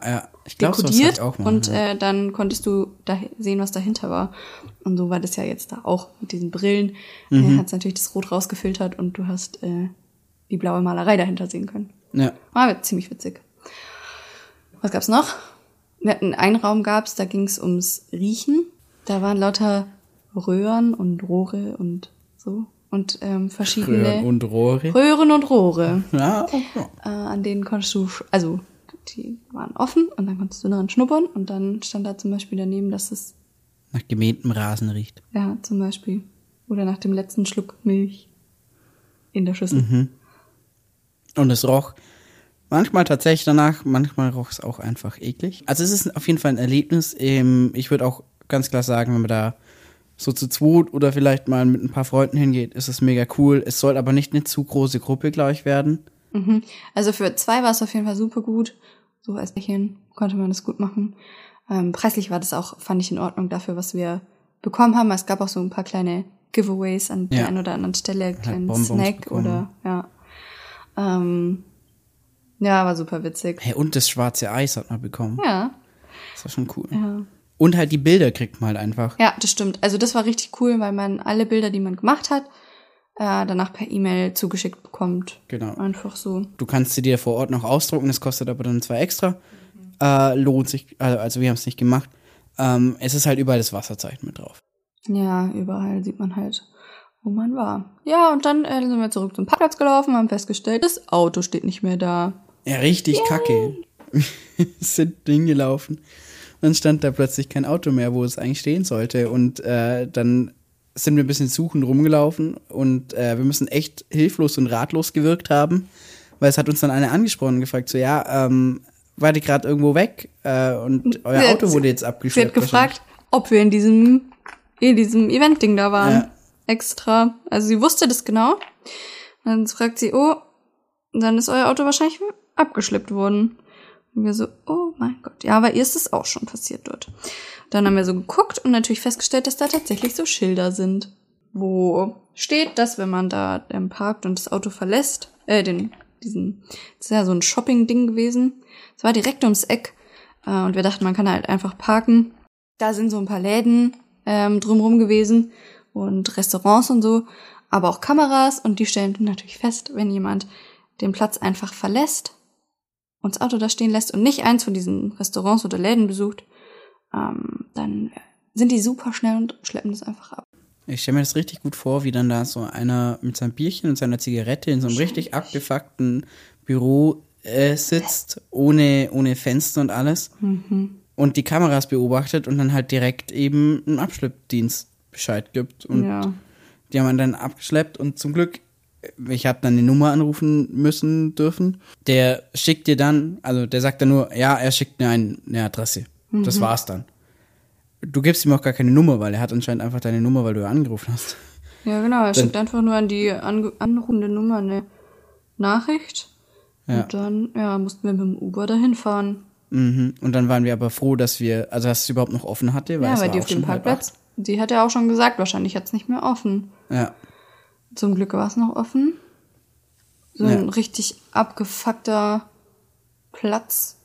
Speaker 2: Ich glaub,
Speaker 1: dekodiert
Speaker 2: auch mal,
Speaker 1: und dann konntest du da sehen, was dahinter war. Und so war das ja jetzt da auch mit diesen Brillen. Hat es natürlich das Rot rausgefiltert und du hast die blaue Malerei dahinter sehen können.
Speaker 2: Ja.
Speaker 1: War ziemlich witzig. Was gab's noch? Wir hatten einen Raum da ging's ums Riechen. Da waren lauter Röhren und Rohre und so. Und verschiedene Röhren und Rohre.
Speaker 2: Ja.
Speaker 1: An denen konntest du, also die waren offen und dann konntest du daran schnuppern und dann stand da zum Beispiel daneben, dass es
Speaker 2: nach gemähtem Rasen riecht.
Speaker 1: Ja, zum Beispiel. Oder nach dem letzten Schluck Milch in der Schüssel.
Speaker 2: Und es roch manchmal tatsächlich danach, manchmal roch es auch einfach eklig. Also es ist auf jeden Fall ein Erlebnis. Ich würde auch ganz klar sagen, wenn man da so zu zweit oder vielleicht mal mit ein paar Freunden hingeht, ist es mega cool. Es soll aber nicht eine zu große Gruppe, glaube ich, werden.
Speaker 1: Also für 2 war es auf jeden Fall super gut. So als Pärchen konnte man das gut machen. Preislich war das auch, fand ich in Ordnung dafür, was wir bekommen haben. Es gab auch so ein paar kleine Giveaways an der einen oder anderen Stelle, kleinen Snack
Speaker 2: bekommen.
Speaker 1: oder ja, war super witzig.
Speaker 2: Hey, und das schwarze Eis hat man bekommen.
Speaker 1: Ja.
Speaker 2: Das war schon cool.
Speaker 1: Ja.
Speaker 2: Und halt die Bilder kriegt man halt einfach.
Speaker 1: Ja, das stimmt. Also das war richtig cool, weil man alle Bilder, die man gemacht hat, danach per E-Mail zugeschickt bekommt.
Speaker 2: Genau.
Speaker 1: Einfach so.
Speaker 2: Du kannst sie dir vor Ort noch ausdrucken, das kostet aber dann 2 extra. Lohnt sich, also wir haben es nicht gemacht. Es ist halt überall das Wasserzeichen mit drauf.
Speaker 1: Ja, überall sieht man halt, wo man war. Ja, und dann sind wir zurück zum Parkplatz gelaufen, haben festgestellt, das Auto steht nicht mehr da.
Speaker 2: Ja, richtig kacke. Sind hingelaufen. Dann stand da plötzlich kein Auto mehr, wo es eigentlich stehen sollte. Und dann sind wir ein bisschen suchend rumgelaufen und wir müssen echt hilflos und ratlos gewirkt haben, weil es hat uns dann einer angesprochen und gefragt, so ja, war die gerade irgendwo weg und euer Auto wurde jetzt abgeschleppt.
Speaker 1: Sie hat gefragt, ob wir in diesem Event-Ding da waren. Ja. Extra. Also sie wusste das genau. Dann fragt sie, oh, dann ist euer Auto wahrscheinlich abgeschleppt worden. Und wir so, oh mein Gott. Ja, aber ihr ist es auch schon passiert dort. Dann haben wir so geguckt und natürlich festgestellt, dass da tatsächlich so Schilder sind, wo steht, dass wenn man da parkt und das Auto verlässt, das ist ja so ein Shopping-Ding gewesen. Es war direkt ums Eck und wir dachten, man kann halt einfach parken. Da sind so ein paar Läden drumherum gewesen und Restaurants und so, aber auch Kameras und die stellen natürlich fest, wenn jemand den Platz einfach verlässt und das Auto da stehen lässt und nicht eins von diesen Restaurants oder Läden besucht, dann sind die super schnell und schleppen das einfach ab.
Speaker 2: Ich stelle mir das richtig gut vor, wie dann da so einer mit seinem Bierchen und seiner Zigarette in so einem richtig abgefuckten Büro sitzt, ohne Fenster und alles. Und die Kameras beobachtet und dann halt direkt eben einen Abschleppdienst Bescheid gibt. Und die haben dann abgeschleppt und zum Glück, ich habe dann eine Nummer anrufen dürfen. Der schickt dir dann, also der sagt dann nur, ja, er schickt mir eine Adresse. Das war's dann. Du gibst ihm auch gar keine Nummer, weil er hat anscheinend einfach deine Nummer, weil du ja angerufen hast.
Speaker 1: Ja, genau, er schickt einfach nur an die anrufende Nummer eine Nachricht. Ja. Und dann, mussten wir mit dem Uber dahin fahren.
Speaker 2: Und dann waren wir aber froh, dass es überhaupt noch offen hatte.
Speaker 1: Weil die auf dem Parkplatz, die hat ja auch schon gesagt, wahrscheinlich hat es nicht mehr offen.
Speaker 2: Ja.
Speaker 1: Zum Glück war es noch offen. So ein richtig abgefuckter Platz,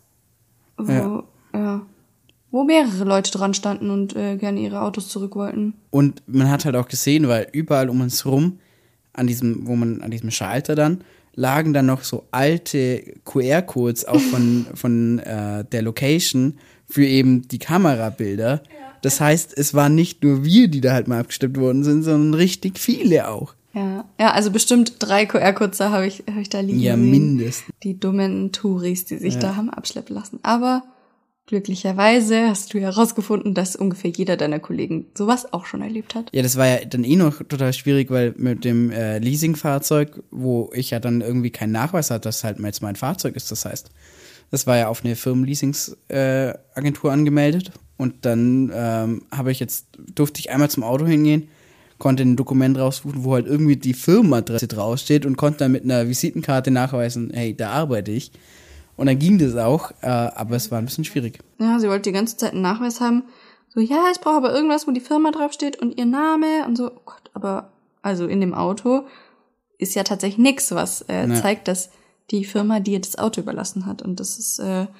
Speaker 1: wo mehrere Leute dran standen und gerne ihre Autos zurück wollten. Und
Speaker 2: man hat halt auch gesehen, weil überall um uns rum, an diesem Schalter dann, lagen dann noch so alte QR-Codes auch von der Location für eben die Kamerabilder. Das heißt, es waren nicht nur wir, die da halt mal abgestimmt worden sind, sondern richtig viele auch.
Speaker 1: Ja, also bestimmt 3 QR-Codes da habe ich da liegen
Speaker 2: gesehen. Ja, mindestens.
Speaker 1: Die dummen Touris, die sich da haben abschleppen lassen. Aber glücklicherweise hast du ja herausgefunden, dass ungefähr jeder deiner Kollegen sowas auch schon erlebt hat.
Speaker 2: Ja, das war ja dann noch total schwierig, weil mit dem Leasingfahrzeug, wo ich ja dann irgendwie keinen Nachweis hatte, dass halt jetzt mein Fahrzeug ist, das heißt, das war ja auf eine Firmenleasingsagentur angemeldet und dann durfte ich einmal zum Auto hingehen, konnte ein Dokument raussuchen, wo halt irgendwie die Firmenadresse draufsteht und konnte dann mit einer Visitenkarte nachweisen, hey, da arbeite ich. Und dann ging das auch, aber es war ein bisschen schwierig.
Speaker 1: Ja, sie wollte die ganze Zeit einen Nachweis haben. So, ja, ich brauche aber irgendwas, wo die Firma draufsteht und ihr Name und so. Oh Gott, aber also in dem Auto ist ja tatsächlich nichts, was zeigt, dass die Firma dir das Auto überlassen hat. Und das ist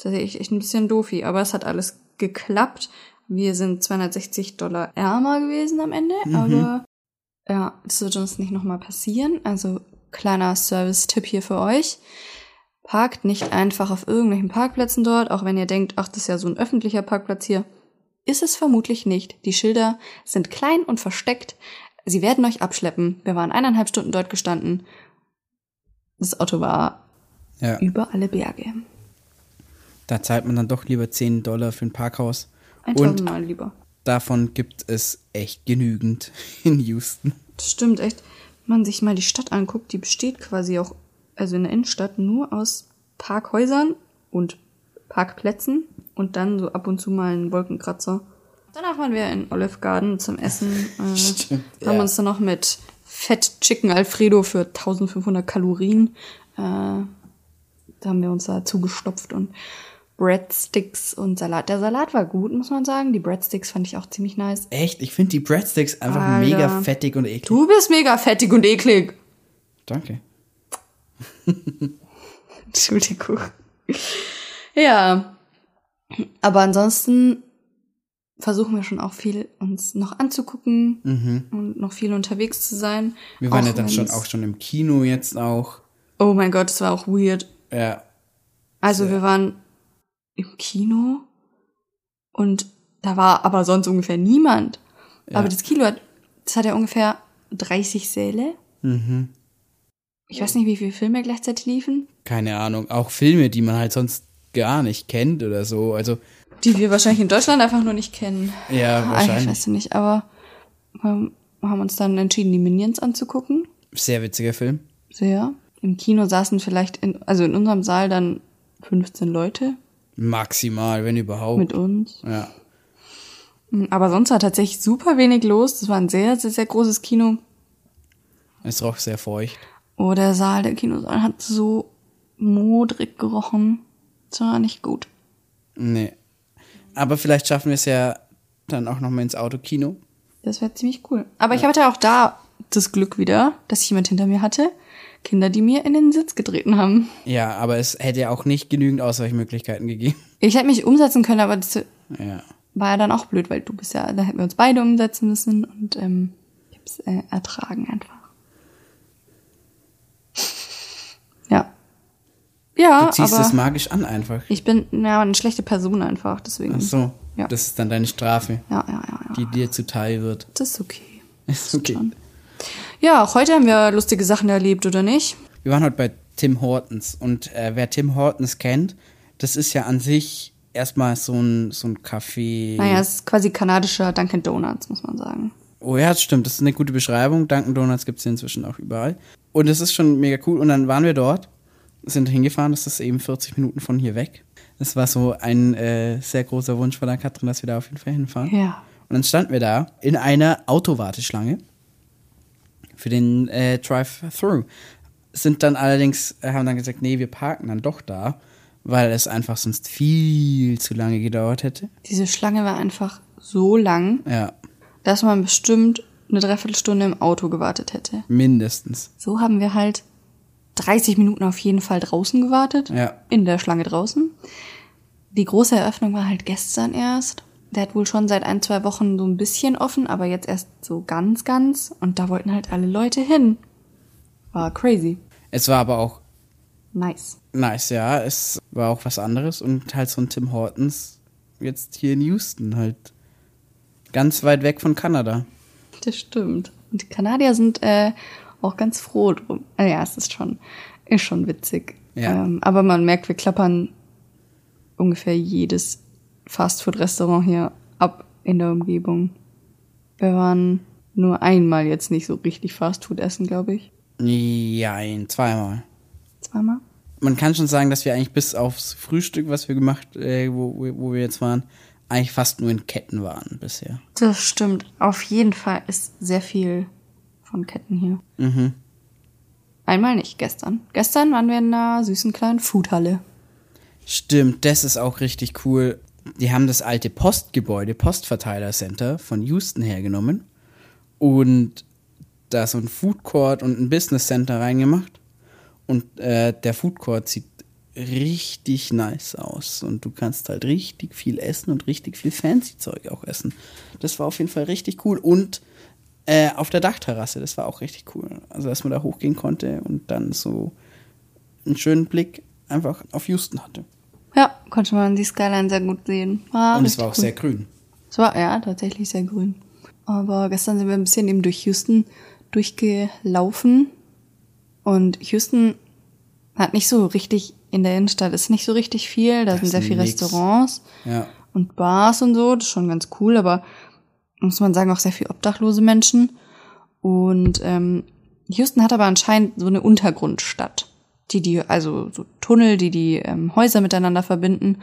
Speaker 1: tatsächlich echt ein bisschen doofi, aber es hat alles geklappt. Wir sind $260 ärmer gewesen am Ende, aber ja, das wird uns nicht nochmal passieren. Also kleiner Service-Tipp hier für euch. Parkt nicht einfach auf irgendwelchen Parkplätzen dort, auch wenn ihr denkt, ach, das ist ja so ein öffentlicher Parkplatz hier. Ist es vermutlich nicht. Die Schilder sind klein und versteckt. Sie werden euch abschleppen. Wir waren 1,5 Stunden dort gestanden. Das Auto war über alle Berge.
Speaker 2: Da zahlt man dann doch lieber $10 für ein Parkhaus.
Speaker 1: 1000 Mal lieber.
Speaker 2: Davon gibt es echt genügend in Houston.
Speaker 1: Das stimmt echt. Wenn man sich mal die Stadt anguckt, die besteht quasi auch, also in der Innenstadt, nur aus Parkhäusern und Parkplätzen und dann so ab und zu mal einen Wolkenkratzer. Danach waren wir in Olive Garden zum Essen.
Speaker 2: Stimmt,
Speaker 1: haben uns dann noch mit Fett Chicken Alfredo für 1500 Kalorien, da haben wir uns da zugestopft und Breadsticks und Salat. Der Salat war gut, muss man sagen. Die Breadsticks fand ich auch ziemlich nice.
Speaker 2: Echt? Ich finde die Breadsticks einfach mega fettig und eklig.
Speaker 1: Du bist mega fettig und eklig.
Speaker 2: Danke.
Speaker 1: Entschuldigung. Ja. Aber ansonsten versuchen wir schon auch viel uns noch anzugucken und noch viel unterwegs zu sein.
Speaker 2: Wir waren ja dann schon im Kino jetzt auch.
Speaker 1: Oh mein Gott, das war auch weird.
Speaker 2: Ja.
Speaker 1: Also wir waren im Kino und da war aber sonst ungefähr niemand. Ja. Aber das Kino hat ja ungefähr 30 Säle. Ich weiß nicht, wie viele Filme gleichzeitig liefen.
Speaker 2: Keine Ahnung. Auch Filme, die man halt sonst gar nicht kennt oder so. Also
Speaker 1: die wir wahrscheinlich in Deutschland einfach nur nicht kennen.
Speaker 2: Ja, wahrscheinlich.
Speaker 1: Ich weiß nicht, aber wir haben uns dann entschieden, die Minions anzugucken.
Speaker 2: Sehr witziger Film.
Speaker 1: Sehr. Im Kino saßen vielleicht in unserem Saal dann 15 Leute.
Speaker 2: Maximal, wenn überhaupt.
Speaker 1: Mit uns.
Speaker 2: Ja.
Speaker 1: Aber sonst war tatsächlich super wenig los. Das war ein sehr, sehr, sehr großes Kino.
Speaker 2: Es roch sehr feucht.
Speaker 1: Oh, der Kinosaal hat so modrig gerochen. Das war nicht gut.
Speaker 2: Nee. Aber vielleicht schaffen wir es ja dann auch noch mal ins Autokino.
Speaker 1: Das wäre ziemlich cool. Aber ich hatte auch da das Glück wieder, dass ich jemand hinter mir hatte. Kinder, die mir in den Sitz getreten haben.
Speaker 2: Ja, aber es hätte ja auch nicht genügend Ausweichmöglichkeiten gegeben.
Speaker 1: Ich hätte mich umsetzen können, aber das war ja dann auch blöd, weil du bist ja, da hätten wir uns beide umsetzen müssen und ich hab's ertragen einfach. Ja. Ja,
Speaker 2: du ziehst
Speaker 1: aber
Speaker 2: das magisch an einfach.
Speaker 1: Ich bin eine schlechte Person einfach, deswegen.
Speaker 2: Ach so,
Speaker 1: ja.
Speaker 2: Das ist dann deine Strafe,
Speaker 1: ja.
Speaker 2: die dir zuteil wird.
Speaker 1: Das ist okay.
Speaker 2: Ist okay.
Speaker 1: Ja, auch heute haben wir lustige Sachen erlebt, oder nicht?
Speaker 2: Wir waren heute bei Tim Hortons und wer Tim Hortons kennt, das ist ja an sich erstmal so ein Café.
Speaker 1: Naja, es ist quasi kanadischer Dunkin' Donuts, muss man sagen.
Speaker 2: Oh ja, das stimmt, das ist eine gute Beschreibung. Dunkin' Donuts gibt es inzwischen auch überall. Und das ist schon mega cool. Und dann waren wir dort, sind hingefahren, das ist eben 40 Minuten von hier weg. Das war so ein sehr großer Wunsch von der Katrin, dass wir da auf jeden Fall hinfahren.
Speaker 1: Ja.
Speaker 2: Und dann standen wir da in einer Autowarteschlange für den Drive-Thru. Sind dann allerdings, haben dann gesagt, nee, wir parken dann doch da, weil es einfach sonst viel zu lange gedauert hätte.
Speaker 1: Diese Schlange war einfach so lang,
Speaker 2: Ja.
Speaker 1: dass man bestimmt eine Dreiviertelstunde im Auto gewartet hätte.
Speaker 2: Mindestens.
Speaker 1: So haben wir halt 30 Minuten auf jeden Fall draußen gewartet.
Speaker 2: Ja.
Speaker 1: In der Schlange draußen. Die große Eröffnung war halt gestern erst. Der hat wohl schon seit 1-2 Wochen so ein bisschen offen, aber jetzt erst so ganz. Und da wollten halt alle Leute hin. War crazy.
Speaker 2: Es war aber auch
Speaker 1: Nice,
Speaker 2: ja. Es war auch was anderes und halt so ein Tim Hortons jetzt hier in Houston halt ganz weit weg von Kanada.
Speaker 1: Das stimmt. Und die Kanadier sind auch ganz froh drum. Ja, es ist schon witzig.
Speaker 2: Ja.
Speaker 1: Aber man merkt, wir klappern ungefähr jedes Fastfood-Restaurant hier ab in der Umgebung. Wir waren nur einmal jetzt nicht so richtig Fastfood essen, glaube ich.
Speaker 2: Ja, zweimal.
Speaker 1: Zweimal?
Speaker 2: Man kann schon sagen, dass wir eigentlich bis aufs Frühstück, was wir gemacht, wo wir jetzt waren, eigentlich fast nur in Ketten waren bisher.
Speaker 1: Das stimmt. Auf jeden Fall ist sehr viel von Ketten hier.
Speaker 2: Mhm.
Speaker 1: Einmal nicht, gestern. Gestern waren wir in einer süßen kleinen Foodhalle.
Speaker 2: Stimmt, das ist auch richtig cool. Die haben das alte Postgebäude, Postverteiler-Center von Houston hergenommen und da so ein Food Court und ein Business Center reingemacht. Und der Food Court sieht richtig nice aus und du kannst halt richtig viel essen und richtig viel fancy Zeug auch essen. Das war auf jeden Fall richtig cool und auf der Dachterrasse, das war auch richtig cool. Also, dass man da hochgehen konnte und dann so einen schönen Blick einfach auf Houston hatte.
Speaker 1: Ja, konnte man die Skyline sehr gut sehen.
Speaker 2: Und es war auch sehr grün.
Speaker 1: Es war, ja, tatsächlich sehr grün. Aber gestern sind wir ein bisschen eben durch Houston durchgelaufen. Und Houston hat nicht so richtig, in der Innenstadt ist nicht so richtig viel. Da sind sehr viele Restaurants und Bars und so. Das ist schon ganz cool, aber muss man sagen, auch sehr viel obdachlose Menschen. Und Houston hat aber anscheinend so eine Untergrundstadt. Also so Tunnel, die Häuser miteinander verbinden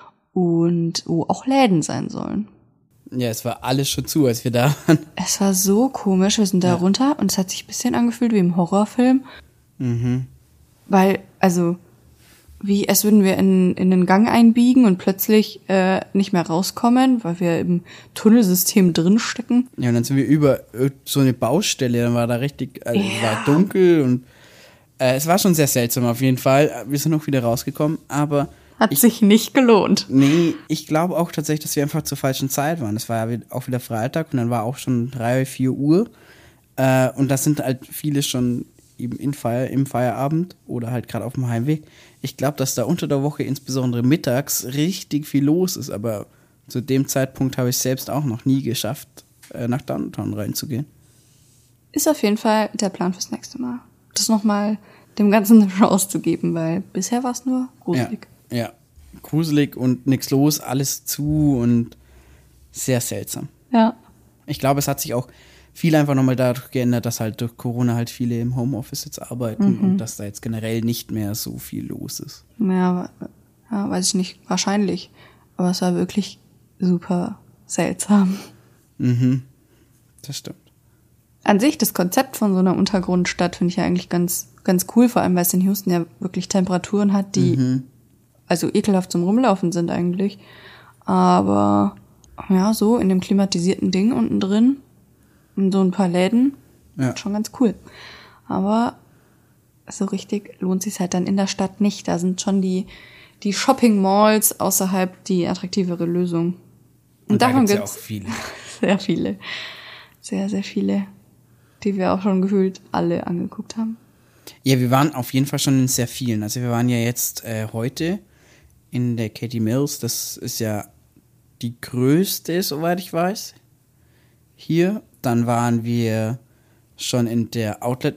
Speaker 1: und wo auch Läden sein sollen.
Speaker 2: Ja, es war alles schon zu, als wir da waren.
Speaker 1: Es war so komisch, wir sind da runter und es hat sich ein bisschen angefühlt wie im Horrorfilm.
Speaker 2: Mhm.
Speaker 1: Weil, also, wie als würden wir in den Gang einbiegen und plötzlich nicht mehr rauskommen, weil wir im Tunnelsystem drinstecken.
Speaker 2: Ja, und dann sind wir über so eine Baustelle, dann war da richtig, war dunkel und es war schon sehr seltsam auf jeden Fall. Wir sind auch wieder rausgekommen, aber
Speaker 1: hat sich nicht gelohnt.
Speaker 2: Nee, ich glaube auch tatsächlich, dass wir einfach zur falschen Zeit waren. Es war ja auch wieder Freitag und dann war auch schon 3, 4 Uhr. Und da sind halt viele schon eben im Feierabend oder halt gerade auf dem Heimweg. Ich glaube, dass da unter der Woche, insbesondere mittags, richtig viel los ist. Aber zu dem Zeitpunkt habe ich es selbst auch noch nie geschafft, nach Downtown reinzugehen.
Speaker 1: Ist auf jeden Fall der Plan fürs nächste Mal. Das nochmal dem Ganzen eine Chance zu geben, weil bisher war es nur gruselig.
Speaker 2: Ja, gruselig und nichts los, alles zu und sehr seltsam.
Speaker 1: Ja.
Speaker 2: Ich glaube, es hat sich auch viel einfach nochmal dadurch geändert, dass halt durch Corona halt viele im Homeoffice jetzt arbeiten und dass da jetzt generell nicht mehr so viel los ist.
Speaker 1: Ja, weiß ich nicht, wahrscheinlich. Aber es war wirklich super seltsam.
Speaker 2: Mhm, das stimmt.
Speaker 1: An sich, das Konzept von so einer Untergrundstadt finde ich ja eigentlich ganz, ganz cool, vor allem weil es in Houston ja wirklich Temperaturen hat, die also ekelhaft zum Rumlaufen sind eigentlich. Aber ja, so in dem klimatisierten Ding unten drin, in so ein paar Läden, schon ganz cool. Aber so richtig lohnt sich halt dann in der Stadt nicht. Da sind schon die Shopping-Malls außerhalb die attraktivere Lösung.
Speaker 2: Und davon gibt's ja auch viele.
Speaker 1: Sehr viele. Sehr, sehr viele, die wir auch schon gefühlt alle angeguckt haben.
Speaker 2: Ja, wir waren auf jeden Fall schon in sehr vielen. Also wir waren ja jetzt heute in der Katy Mills. Das ist ja die größte, soweit ich weiß, hier. Dann waren wir schon in der Outlet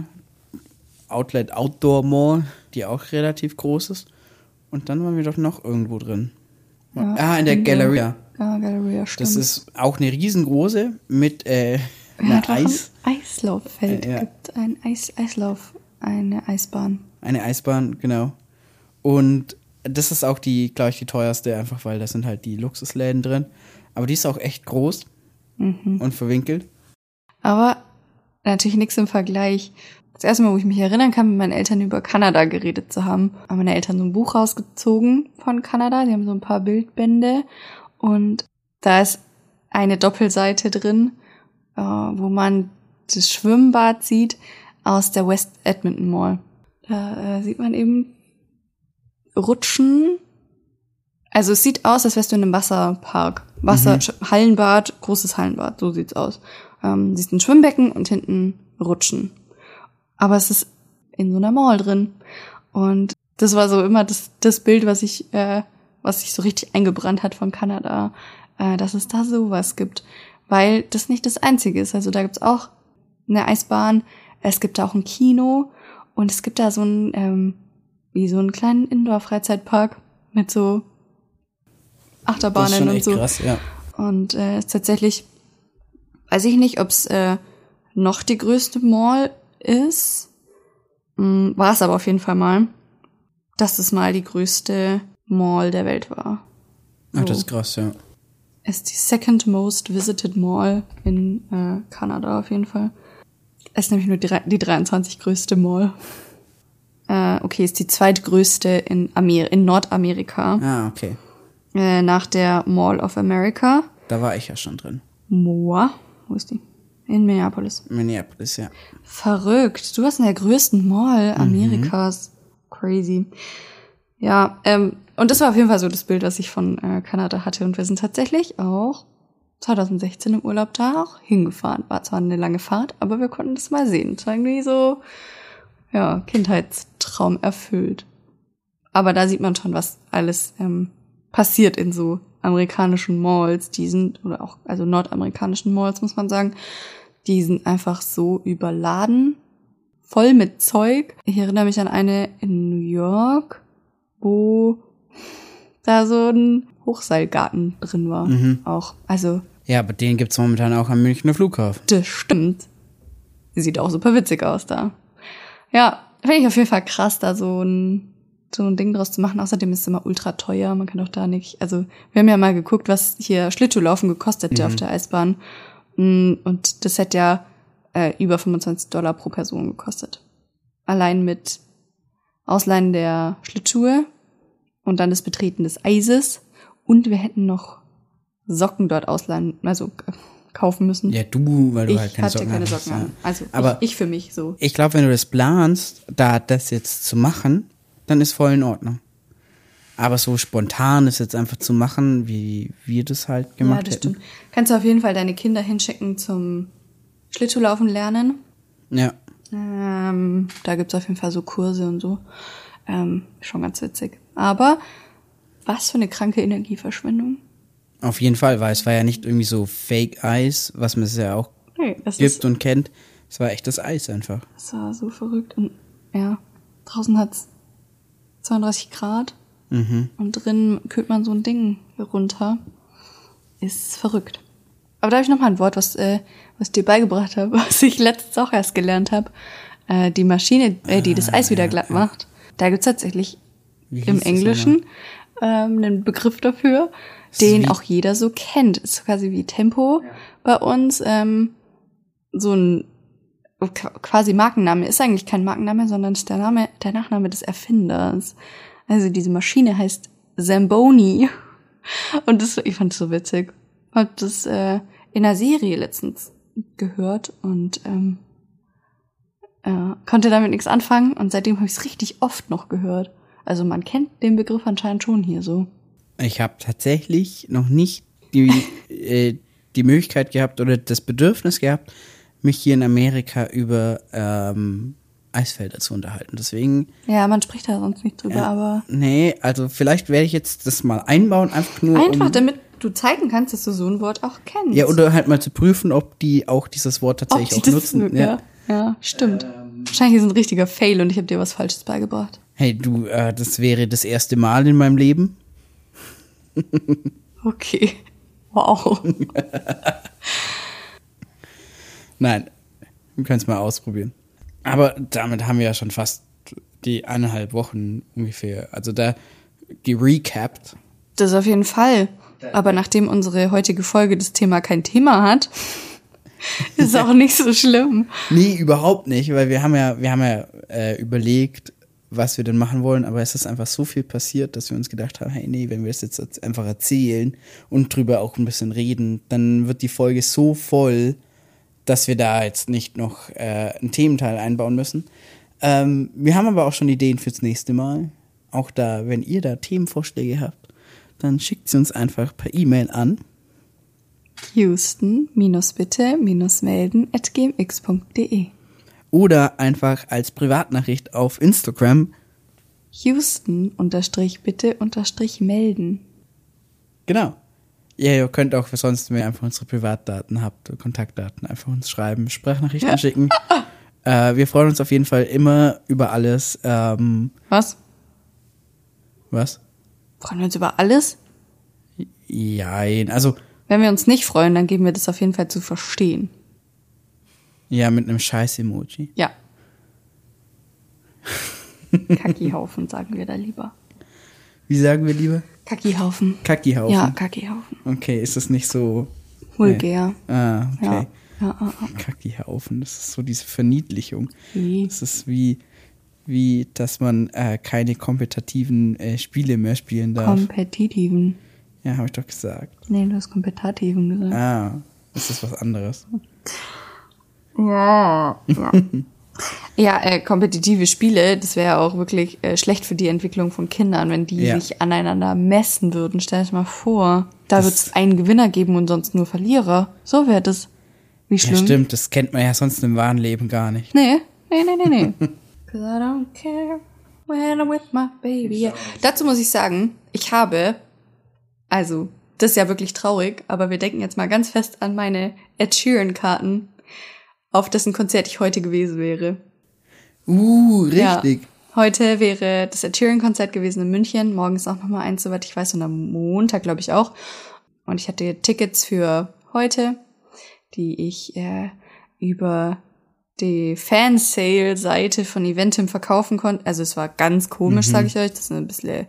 Speaker 2: Outdoor Mall, die auch relativ groß ist. Und dann waren wir doch noch irgendwo drin.
Speaker 1: Ja,
Speaker 2: in der Galleria.
Speaker 1: Ja, Galleria, stimmt.
Speaker 2: Das ist auch eine riesengroße mit einer
Speaker 1: ein Eislauffeld. Gibt ein Eislauf, eine Eisbahn.
Speaker 2: Eine Eisbahn, genau. Und das ist auch die, glaube ich, die teuerste, einfach weil da sind halt die Luxusläden drin. Aber die ist auch echt groß und verwinkelt.
Speaker 1: Aber natürlich nichts im Vergleich. Das erste Mal, wo ich mich erinnern kann, mit meinen Eltern über Kanada geredet zu haben, haben meine Eltern so ein Buch rausgezogen von Kanada. Die haben so ein paar Bildbände und da ist eine Doppelseite drin, wo man das Schwimmbad sieht aus der West Edmonton Mall. Da sieht man eben Rutschen. Also es sieht aus, als wärst du in einem Wasserpark. Hallenbad, großes Hallenbad, so sieht's aus. Siehst ein Schwimmbecken und hinten Rutschen. Aber es ist in so einer Mall drin. Und das war so immer das Bild, was sich so richtig eingebrannt hat von Kanada, dass es da sowas gibt. Weil das nicht das Einzige ist. Also da gibt's auch eine Eisbahn, es gibt da auch ein Kino und es gibt da so einen kleinen Indoor-Freizeitpark mit so Achterbahnen und so.
Speaker 2: Krass, ja.
Speaker 1: Und tatsächlich weiß ich nicht, ob es noch die größte Mall ist. War es aber auf jeden Fall mal, dass es mal die größte Mall der Welt war.
Speaker 2: Ach, das ist krass, ja.
Speaker 1: Es ist die second most visited Mall in Kanada auf jeden Fall. Es ist nämlich nur die 23 größte Mall. Okay, ist die zweitgrößte in Nordamerika.
Speaker 2: Ah, okay.
Speaker 1: Nach der Mall of America.
Speaker 2: Da war ich ja schon drin.
Speaker 1: MOA. Wo ist die? In Minneapolis.
Speaker 2: Minneapolis, ja.
Speaker 1: Verrückt. Du warst in der größten Mall Amerikas. Crazy. Ja, und das war auf jeden Fall so das Bild, was ich von Kanada hatte. Und wir sind tatsächlich auch 2016 im Urlaub da auch hingefahren. War zwar eine lange Fahrt, aber wir konnten das mal sehen. Es war irgendwie so, ja, Kindheitstraum erfüllt. Aber da sieht man schon, was alles passiert in so amerikanischen Malls. Die sind, oder auch, also nordamerikanischen Malls, muss man sagen, die sind einfach so überladen, voll mit Zeug. Ich erinnere mich an eine in New York, wo da so ein Hochseilgarten drin war. Auch, also.
Speaker 2: Ja, aber den gibt's momentan auch am Münchner Flughafen.
Speaker 1: Das stimmt. Sieht auch super witzig aus da. Ja, finde ich auf jeden Fall krass, da so ein Ding draus zu machen. Außerdem ist es immer ultra teuer. Man kann auch da nicht, also wir haben ja mal geguckt, was hier Schlittschuhlaufen gekostet hat auf der Eisbahn. Und das hätte ja über $25 pro Person gekostet. Allein mit Ausleihen der Schlittschuhe und dann das Betreten des Eises. Und wir hätten noch Socken dort ausleihen, also kaufen müssen.
Speaker 2: Ja, du, weil du halt
Speaker 1: keine Socken hattest. Ich hatte keine Socken an. Also
Speaker 2: aber
Speaker 1: ich für mich so.
Speaker 2: Ich glaube, wenn du das planst, da das jetzt zu machen, dann ist voll in Ordnung. Aber so spontan ist jetzt einfach zu machen, wie wir das halt gemacht hätten. Ja, das stimmt.
Speaker 1: Kannst du auf jeden Fall deine Kinder hinschicken zum Schlittschuhlaufen lernen.
Speaker 2: Ja.
Speaker 1: Da gibt's auf jeden Fall so Kurse und so. Schon ganz witzig. Aber was für eine kranke Energieverschwendung.
Speaker 2: Auf jeden Fall, weil es war ja nicht irgendwie so Fake-Eis, was man es ja auch gibt und kennt. Es war echtes Eis einfach.
Speaker 1: Das war so verrückt. Und ja, draußen hat's 32 Grad. Und drin kühlt man so ein Ding runter. Ist verrückt. Aber da habe ich noch mal ein Wort, was ich dir beigebracht habe, was ich letztens auch erst gelernt habe. Die Maschine, die das Eis wieder glatt macht. Da gibt's tatsächlich im Englischen einen Begriff dafür, den auch jeder so kennt. Ist quasi wie Tempo bei uns. So ein quasi Markenname. Ist eigentlich kein Markenname, sondern ist der Nachname des Erfinders. Also diese Maschine heißt Zamboni. Und ich fand es so witzig. Hab das in einer Serie letztens gehört und konnte damit nichts anfangen. Und seitdem habe ich es richtig oft noch gehört. Also man kennt den Begriff anscheinend schon hier so.
Speaker 2: Ich habe tatsächlich noch nicht die Möglichkeit gehabt oder das Bedürfnis gehabt, mich hier in Amerika über Eisfelder zu unterhalten. Deswegen.
Speaker 1: Ja, man spricht da sonst nicht drüber, aber.
Speaker 2: Nee, also vielleicht werde ich jetzt das mal einbauen, einfach nur.
Speaker 1: Damit du zeigen kannst, dass du so ein Wort auch kennst.
Speaker 2: Ja, oder halt mal zu prüfen, ob die auch dieses Wort tatsächlich auch nutzen.
Speaker 1: Ja, stimmt. Wahrscheinlich ist es ein richtiger Fail und ich habe dir was Falsches beigebracht.
Speaker 2: Hey, du, das wäre das erste Mal in meinem Leben.
Speaker 1: Okay. Wow.
Speaker 2: Nein, wir können es mal ausprobieren. Aber damit haben wir ja schon fast die 1,5 Wochen ungefähr, also da gerecapt.
Speaker 1: Das auf jeden Fall. Aber nachdem unsere heutige Folge das Thema kein Thema hat, ist es auch nicht so schlimm.
Speaker 2: Nee, überhaupt nicht, weil wir haben ja überlegt, was wir denn machen wollen, aber es ist einfach so viel passiert, dass wir uns gedacht haben, hey, nee, wenn wir es jetzt einfach erzählen und drüber auch ein bisschen reden, dann wird die Folge so voll, dass wir da jetzt nicht noch einen Thementeil einbauen müssen. Wir haben aber auch schon Ideen fürs nächste Mal. Auch da, wenn ihr da Themenvorschläge habt, dann schickt sie uns einfach per E-Mail an.
Speaker 1: Houston-bitte-melden@gmx.de
Speaker 2: Oder einfach als Privatnachricht auf Instagram.
Speaker 1: Houston-bitte-melden.
Speaker 2: Genau. Ja, ihr könnt auch sonst, wenn ihr einfach unsere Privatdaten habt, Kontaktdaten, einfach uns schreiben, Sprachnachrichten schicken. Wir freuen uns auf jeden Fall immer über alles.
Speaker 1: Was? Freuen wir uns über alles?
Speaker 2: Ja, also.
Speaker 1: Wenn wir uns nicht freuen, dann geben wir das auf jeden Fall zu verstehen.
Speaker 2: Ja, mit einem Scheiß-Emoji.
Speaker 1: Ja. Kackihaufen sagen wir da lieber.
Speaker 2: Wie sagen wir lieber?
Speaker 1: Kackihaufen.
Speaker 2: Kackihaufen?
Speaker 1: Ja, Kackihaufen.
Speaker 2: Okay, ist das nicht so...
Speaker 1: vulgär?
Speaker 2: Nee. Ah, okay.
Speaker 1: Ja.
Speaker 2: Kackihaufen, das ist so diese Verniedlichung.
Speaker 1: Wie?
Speaker 2: Das ist wie dass man keine kompetitiven Spiele mehr spielen darf.
Speaker 1: Kompetitiven.
Speaker 2: Ja, habe ich doch gesagt.
Speaker 1: Nee, du hast kompetitiven gesagt.
Speaker 2: Ah, ist das was anderes?
Speaker 1: Ja. Ja, kompetitive Spiele, das wäre ja auch wirklich schlecht für die Entwicklung von Kindern, wenn die sich aneinander messen würden. Stell dir mal vor, da wird es einen Gewinner geben und sonst nur Verlierer. So wäre das. Wie schlimm.
Speaker 2: Ja, stimmt, das kennt man ja sonst im wahren Leben gar nicht.
Speaker 1: Nee. 'Cause I don't care when I'm with my baby. Yeah. Dazu muss ich sagen, also, das ist ja wirklich traurig, aber wir denken jetzt mal ganz fest an meine Ed Sheeran-Karten, auf dessen Konzert ich heute gewesen wäre.
Speaker 2: Richtig.
Speaker 1: Ja, heute wäre das Ed Sheeran-Konzert gewesen in München, morgen ist auch nochmal eins, soweit ich weiß, und am Montag, glaube ich, auch. Und ich hatte Tickets für heute, die ich über die Fansale-Seite von Eventim verkaufen konnte. Also es war ganz komisch, sage ich euch. Das ist ein bisschen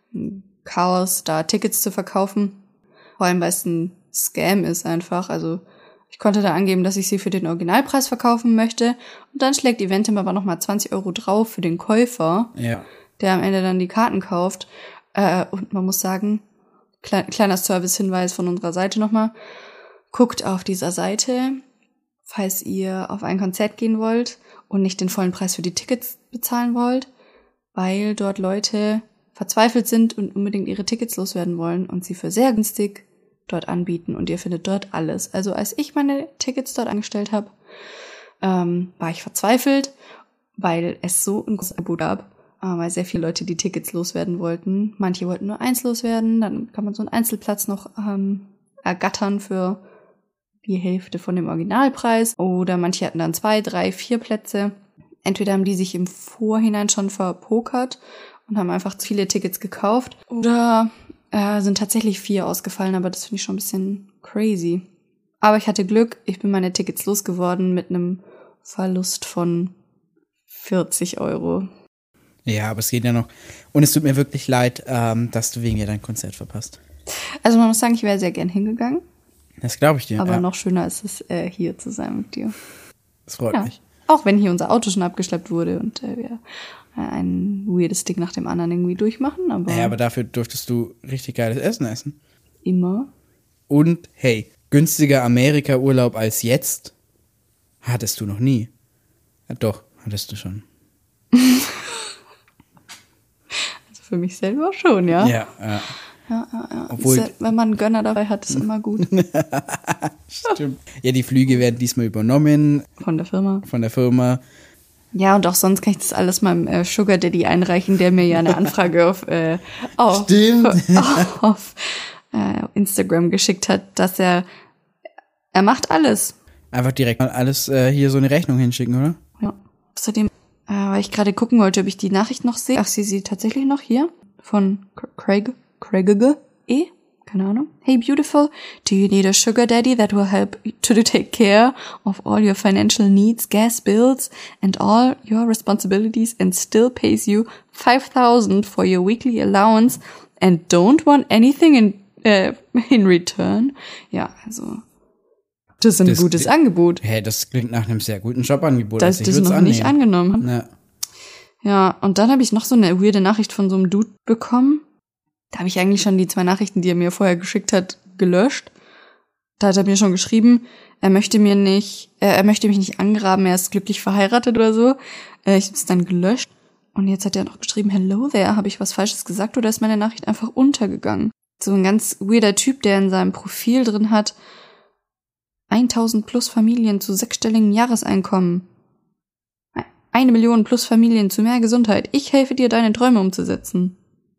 Speaker 1: Chaos, da Tickets zu verkaufen. Vor allem, weil es ein Scam ist einfach. Also ich konnte da angeben, dass ich sie für den Originalpreis verkaufen möchte. Und dann schlägt Eventim aber nochmal 20 € drauf für den Käufer, der am Ende dann die Karten kauft. Und man muss sagen, kleiner Service-Hinweis von unserer Seite nochmal. Guckt auf dieser Seite, falls ihr auf ein Konzert gehen wollt und nicht den vollen Preis für die Tickets bezahlen wollt, weil dort Leute verzweifelt sind und unbedingt ihre Tickets loswerden wollen und sie für sehr günstig dort anbieten und ihr findet dort alles. Also als ich meine Tickets dort angestellt habe, war ich verzweifelt, weil es so ein großes Angebot gab, weil sehr viele Leute die Tickets loswerden wollten. Manche wollten nur eins loswerden, dann kann man so einen Einzelplatz noch ergattern für die Hälfte von dem Originalpreis. Oder manche hatten dann 2, 3, 4 Plätze. Entweder haben die sich im Vorhinein schon verpokert und haben einfach zu viele Tickets gekauft. Oder sind tatsächlich 4 ausgefallen, aber das finde ich schon ein bisschen crazy. Aber ich hatte Glück, ich bin meine Tickets losgeworden mit einem Verlust von 40 €.
Speaker 2: Ja, aber es geht ja noch. Und es tut mir wirklich leid, dass du wegen mir dein Konzert verpasst.
Speaker 1: Also man muss sagen, ich wäre sehr gern hingegangen.
Speaker 2: Das glaube ich dir.
Speaker 1: Aber noch schöner ist es, hier zu sein mit dir.
Speaker 2: Das freut mich.
Speaker 1: Auch wenn hier unser Auto schon abgeschleppt wurde und wir ein weirdes Ding nach dem anderen irgendwie durchmachen.
Speaker 2: Aber dafür durftest du richtig geiles Essen essen.
Speaker 1: Immer.
Speaker 2: Und hey, günstiger Amerika-Urlaub als jetzt hattest du noch nie. Ja, doch, hattest du schon.
Speaker 1: Also für mich selber schon, ja.
Speaker 2: Ja.
Speaker 1: Obwohl, wenn man einen Gönner dabei hat, ist immer gut.
Speaker 2: Stimmt. Ja, die Flüge werden diesmal übernommen.
Speaker 1: Von der Firma. Ja, und auch sonst kann ich das alles meinem Sugar Daddy einreichen, der mir ja eine Anfrage auf Instagram geschickt hat, dass er macht alles.
Speaker 2: Einfach direkt mal alles hier so eine Rechnung hinschicken, oder?
Speaker 1: Ja. Außerdem, weil ich gerade gucken wollte, ob ich die Nachricht noch sehe. Ach, sie tatsächlich noch hier. Von Craig keine Ahnung. Hey beautiful, do you need a sugar daddy that will help to take care of all your financial needs, gas bills and all your responsibilities and still pays you 5,000 for your weekly allowance and don't want anything in return? Ja, also das ist ein gutes Angebot.
Speaker 2: Hey, das klingt nach einem sehr guten Jobangebot.
Speaker 1: Das ist noch nicht angenommen. Ja, und dann habe ich noch so eine weirde Nachricht von so einem Dude bekommen. Da habe ich eigentlich schon die 2 Nachrichten, die er mir vorher geschickt hat, gelöscht. Da hat er mir schon geschrieben, er möchte mich nicht angraben, er ist glücklich verheiratet oder so. Ich habe es dann gelöscht. Und jetzt hat er noch geschrieben, hello there, habe ich was Falsches gesagt oder ist meine Nachricht einfach untergegangen? So ein ganz weirder Typ, der in seinem Profil drin hat, 1000 plus Familien zu 6-stelligem Jahreseinkommen. 1 Million plus Familien zu mehr Gesundheit. Ich helfe dir, deine Träume umzusetzen.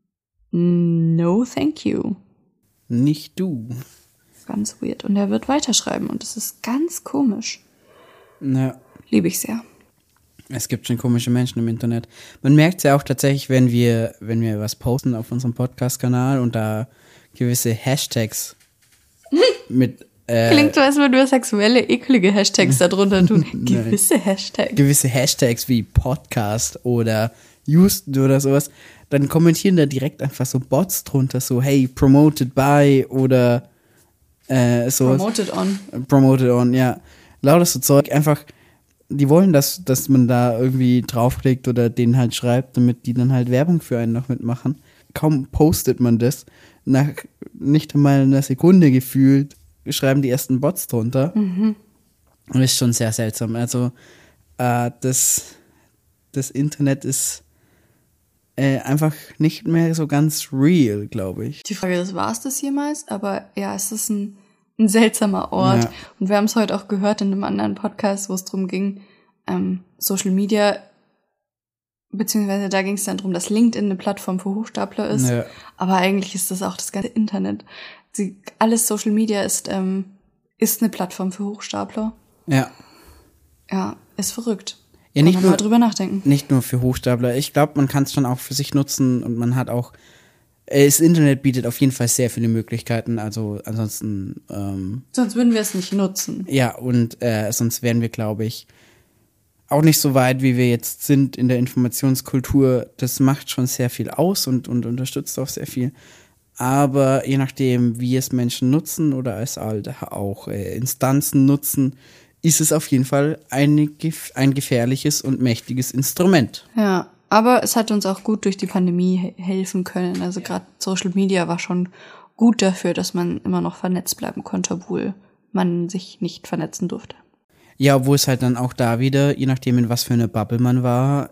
Speaker 1: No, thank you.
Speaker 2: Nicht du.
Speaker 1: Ganz weird. Und er wird weiterschreiben und das ist ganz komisch.
Speaker 2: Ja.
Speaker 1: Liebe ich sehr.
Speaker 2: Es gibt schon komische Menschen im Internet. Man merkt es ja auch tatsächlich, wenn wir was posten auf unserem Podcast-Kanal und da gewisse Hashtags mit
Speaker 1: klingt so, als würden wir sexuelle, eklige Hashtags darunter tun. Gewisse Hashtags.
Speaker 2: Gewisse Hashtags wie Podcast oder Houston oder sowas. Dann kommentieren da direkt einfach so Bots drunter, so hey, promoted by oder sowas. Promoted on, ja. Lauter so Zeug, einfach, die wollen, dass man da irgendwie draufklickt oder denen halt schreibt, damit die dann halt Werbung für einen noch mitmachen. Kaum postet man das, nach nicht einmal einer Sekunde gefühlt, schreiben die ersten Bots drunter. Und das ist schon sehr seltsam. Also, das das Internet ist einfach nicht mehr so ganz real, glaube ich.
Speaker 1: Die Frage ist, war es das jemals? Aber ja, es ist ein seltsamer Ort. Ja. Und wir haben es heute auch gehört in einem anderen Podcast, wo es darum ging, Social Media, beziehungsweise da ging es dann darum, dass LinkedIn eine Plattform für Hochstapler ist. Ja. Aber eigentlich ist das auch das ganze Internet. Alles Social Media ist eine Plattform für Hochstapler.
Speaker 2: Ja.
Speaker 1: Ja, ist verrückt.
Speaker 2: Ja, nicht
Speaker 1: Kann man
Speaker 2: nur,
Speaker 1: mal drüber nachdenken.
Speaker 2: Nicht nur für Hochstapler. Ich glaube, man kann es schon auch für sich nutzen und man hat auch, das Internet bietet auf jeden Fall sehr viele Möglichkeiten, also ansonsten
Speaker 1: sonst würden wir es nicht nutzen.
Speaker 2: Ja, und sonst wären wir, glaube ich, auch nicht so weit, wie wir jetzt sind in der Informationskultur. Das macht schon sehr viel aus und unterstützt auch sehr viel. Aber je nachdem, wie es Menschen nutzen oder es halt auch Instanzen nutzen, ist es auf jeden Fall ein gefährliches und mächtiges Instrument.
Speaker 1: Ja, aber es hat uns auch gut durch die Pandemie helfen können. Also gerade Social Media war schon gut dafür, dass man immer noch vernetzt bleiben konnte, obwohl man sich nicht vernetzen durfte.
Speaker 2: Ja, obwohl es halt dann auch da wieder, je nachdem in was für eine Bubble man war,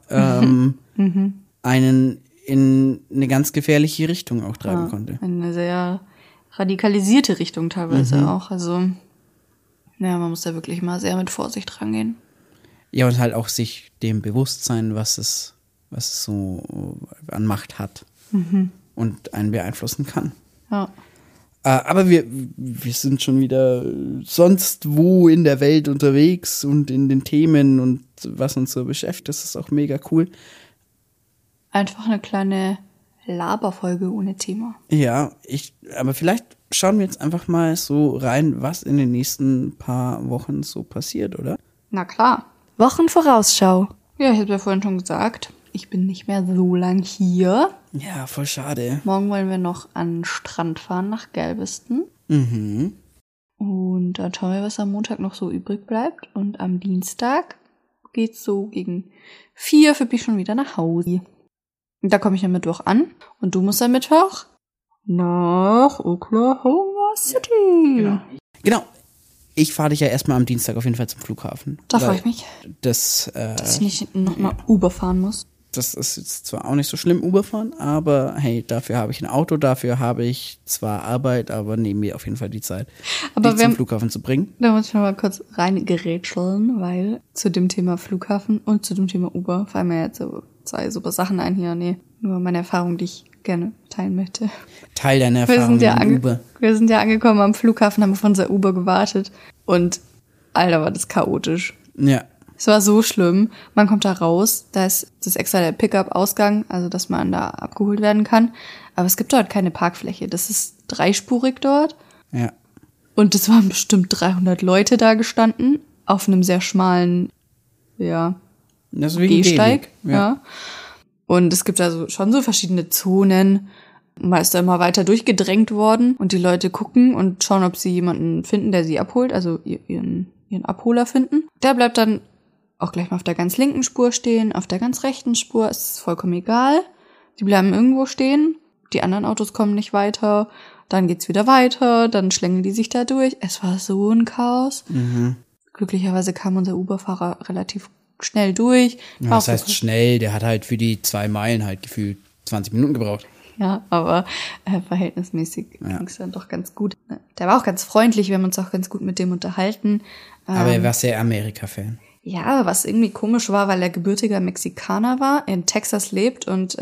Speaker 2: einen in eine ganz gefährliche Richtung auch treiben konnte.
Speaker 1: Eine sehr radikalisierte Richtung teilweise auch. Also ja, man muss da wirklich mal sehr mit Vorsicht rangehen.
Speaker 2: Ja, und halt auch sich dem bewusst sein, was es so an Macht hat und einen beeinflussen kann.
Speaker 1: Ja.
Speaker 2: Aber wir sind schon wieder sonst wo in der Welt unterwegs und in den Themen und was uns so beschäftigt. Das ist auch mega cool.
Speaker 1: Einfach eine kleine Laberfolge ohne Thema.
Speaker 2: Ja, aber vielleicht schauen wir jetzt einfach mal so rein, was in den nächsten paar Wochen so passiert, oder?
Speaker 1: Na klar. Wochenvorausschau. Ja, ich habe ja vorhin schon gesagt, ich bin nicht mehr so lang hier.
Speaker 2: Ja, voll schade.
Speaker 1: Morgen wollen wir noch an den Strand fahren nach Galveston.
Speaker 2: Mhm.
Speaker 1: Und dann schauen wir, was am Montag noch so übrig bleibt. Und am Dienstag geht's so gegen 4 für mich schon wieder nach Hause. Und da komme ich am Mittwoch an. Und du musst am Mittwoch nach Oklahoma City.
Speaker 2: Genau. Ich fahre dich ja erstmal am Dienstag auf jeden Fall zum Flughafen.
Speaker 1: Da freue ich mich.
Speaker 2: Dass
Speaker 1: ich nicht nochmal Uber fahren muss.
Speaker 2: Das ist jetzt zwar auch nicht so schlimm, Uber fahren, aber hey, dafür habe ich ein Auto, dafür habe ich zwar Arbeit, aber nehme mir auf jeden Fall die Zeit, dich zum Flughafen zu bringen.
Speaker 1: Da muss ich noch mal kurz reingerätscheln, weil zu dem Thema Flughafen und zu dem Thema Uber fallen mir jetzt so 2 super Sachen ein hier. Nee, nur meine Erfahrung, die ich gerne teilen möchte.
Speaker 2: Teil deiner Erfahrung mit Uber.
Speaker 1: Wir sind ja angekommen am Flughafen, haben auf unser Uber gewartet und Alter, war das chaotisch.
Speaker 2: Ja.
Speaker 1: Es war so schlimm. Man kommt da raus, da ist das extra der Pickup-Ausgang, also dass man da abgeholt werden kann. Aber es gibt dort keine Parkfläche. Das ist 3-spurig dort.
Speaker 2: Ja.
Speaker 1: Und es waren bestimmt 300 Leute da gestanden, auf einem sehr schmalen, Gehsteig. Ja. Und es gibt also schon so verschiedene Zonen. Man ist da immer weiter durchgedrängt worden und die Leute gucken und schauen, ob sie jemanden finden, der sie abholt, also ihren Abholer finden. Der bleibt dann auch gleich mal auf der ganz linken Spur stehen, auf der ganz rechten Spur ist es vollkommen egal. Die bleiben irgendwo stehen, die anderen Autos kommen nicht weiter, dann geht's wieder weiter, dann schlängeln die sich da durch. Es war so ein Chaos.
Speaker 2: Mhm.
Speaker 1: Glücklicherweise kam unser Uber-Fahrer relativ schnell durch.
Speaker 2: Ja, das heißt schnell, der hat halt für die 2 Meilen halt gefühlt 20 Minuten gebraucht.
Speaker 1: Ja, aber verhältnismäßig ging's dann doch ganz gut. Der war auch ganz freundlich, wir haben uns auch ganz gut mit dem unterhalten.
Speaker 2: Aber er war sehr Amerika-Fan.
Speaker 1: Ja, was irgendwie komisch war, weil er gebürtiger Mexikaner war, in Texas lebt und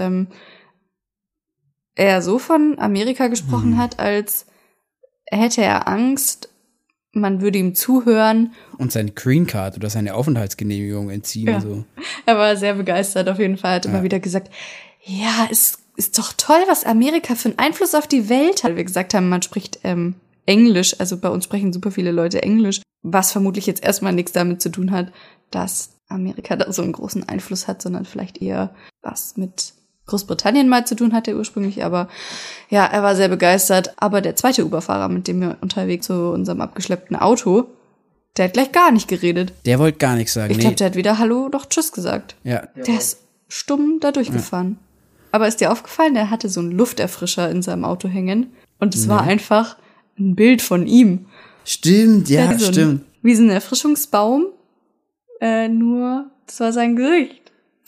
Speaker 1: er so von Amerika gesprochen hat, als hätte er Angst, man würde ihm zuhören.
Speaker 2: Und seine Green Card oder seine Aufenthaltsgenehmigung entziehen.
Speaker 1: Ja.
Speaker 2: So.
Speaker 1: Er war sehr begeistert auf jeden Fall, hat immer wieder gesagt, ja, es ist doch toll, was Amerika für einen Einfluss auf die Welt hat. Wie wir gesagt haben, man spricht Englisch, also bei uns sprechen super viele Leute Englisch, was vermutlich jetzt erstmal nichts damit zu tun hat, dass Amerika da so einen großen Einfluss hat, sondern vielleicht eher was mit Großbritannien mal zu tun hatte ursprünglich, aber ja, er war sehr begeistert. Aber der zweite Uber-Fahrer, mit dem wir unterwegs zu unserem abgeschleppten Auto, der hat gleich gar nicht geredet.
Speaker 2: Der wollte gar nichts sagen.
Speaker 1: Ich glaube, der hat wieder Hallo, doch Tschüss gesagt.
Speaker 2: Ja.
Speaker 1: Der ist stumm da durchgefahren. Ja. Aber ist dir aufgefallen, der hatte so einen Lufterfrischer in seinem Auto hängen und es war einfach ein Bild von ihm.
Speaker 2: Stimmt, ja, stimmt.
Speaker 1: Wie so ein Erfrischungsbaum, nur das war sein Gesicht.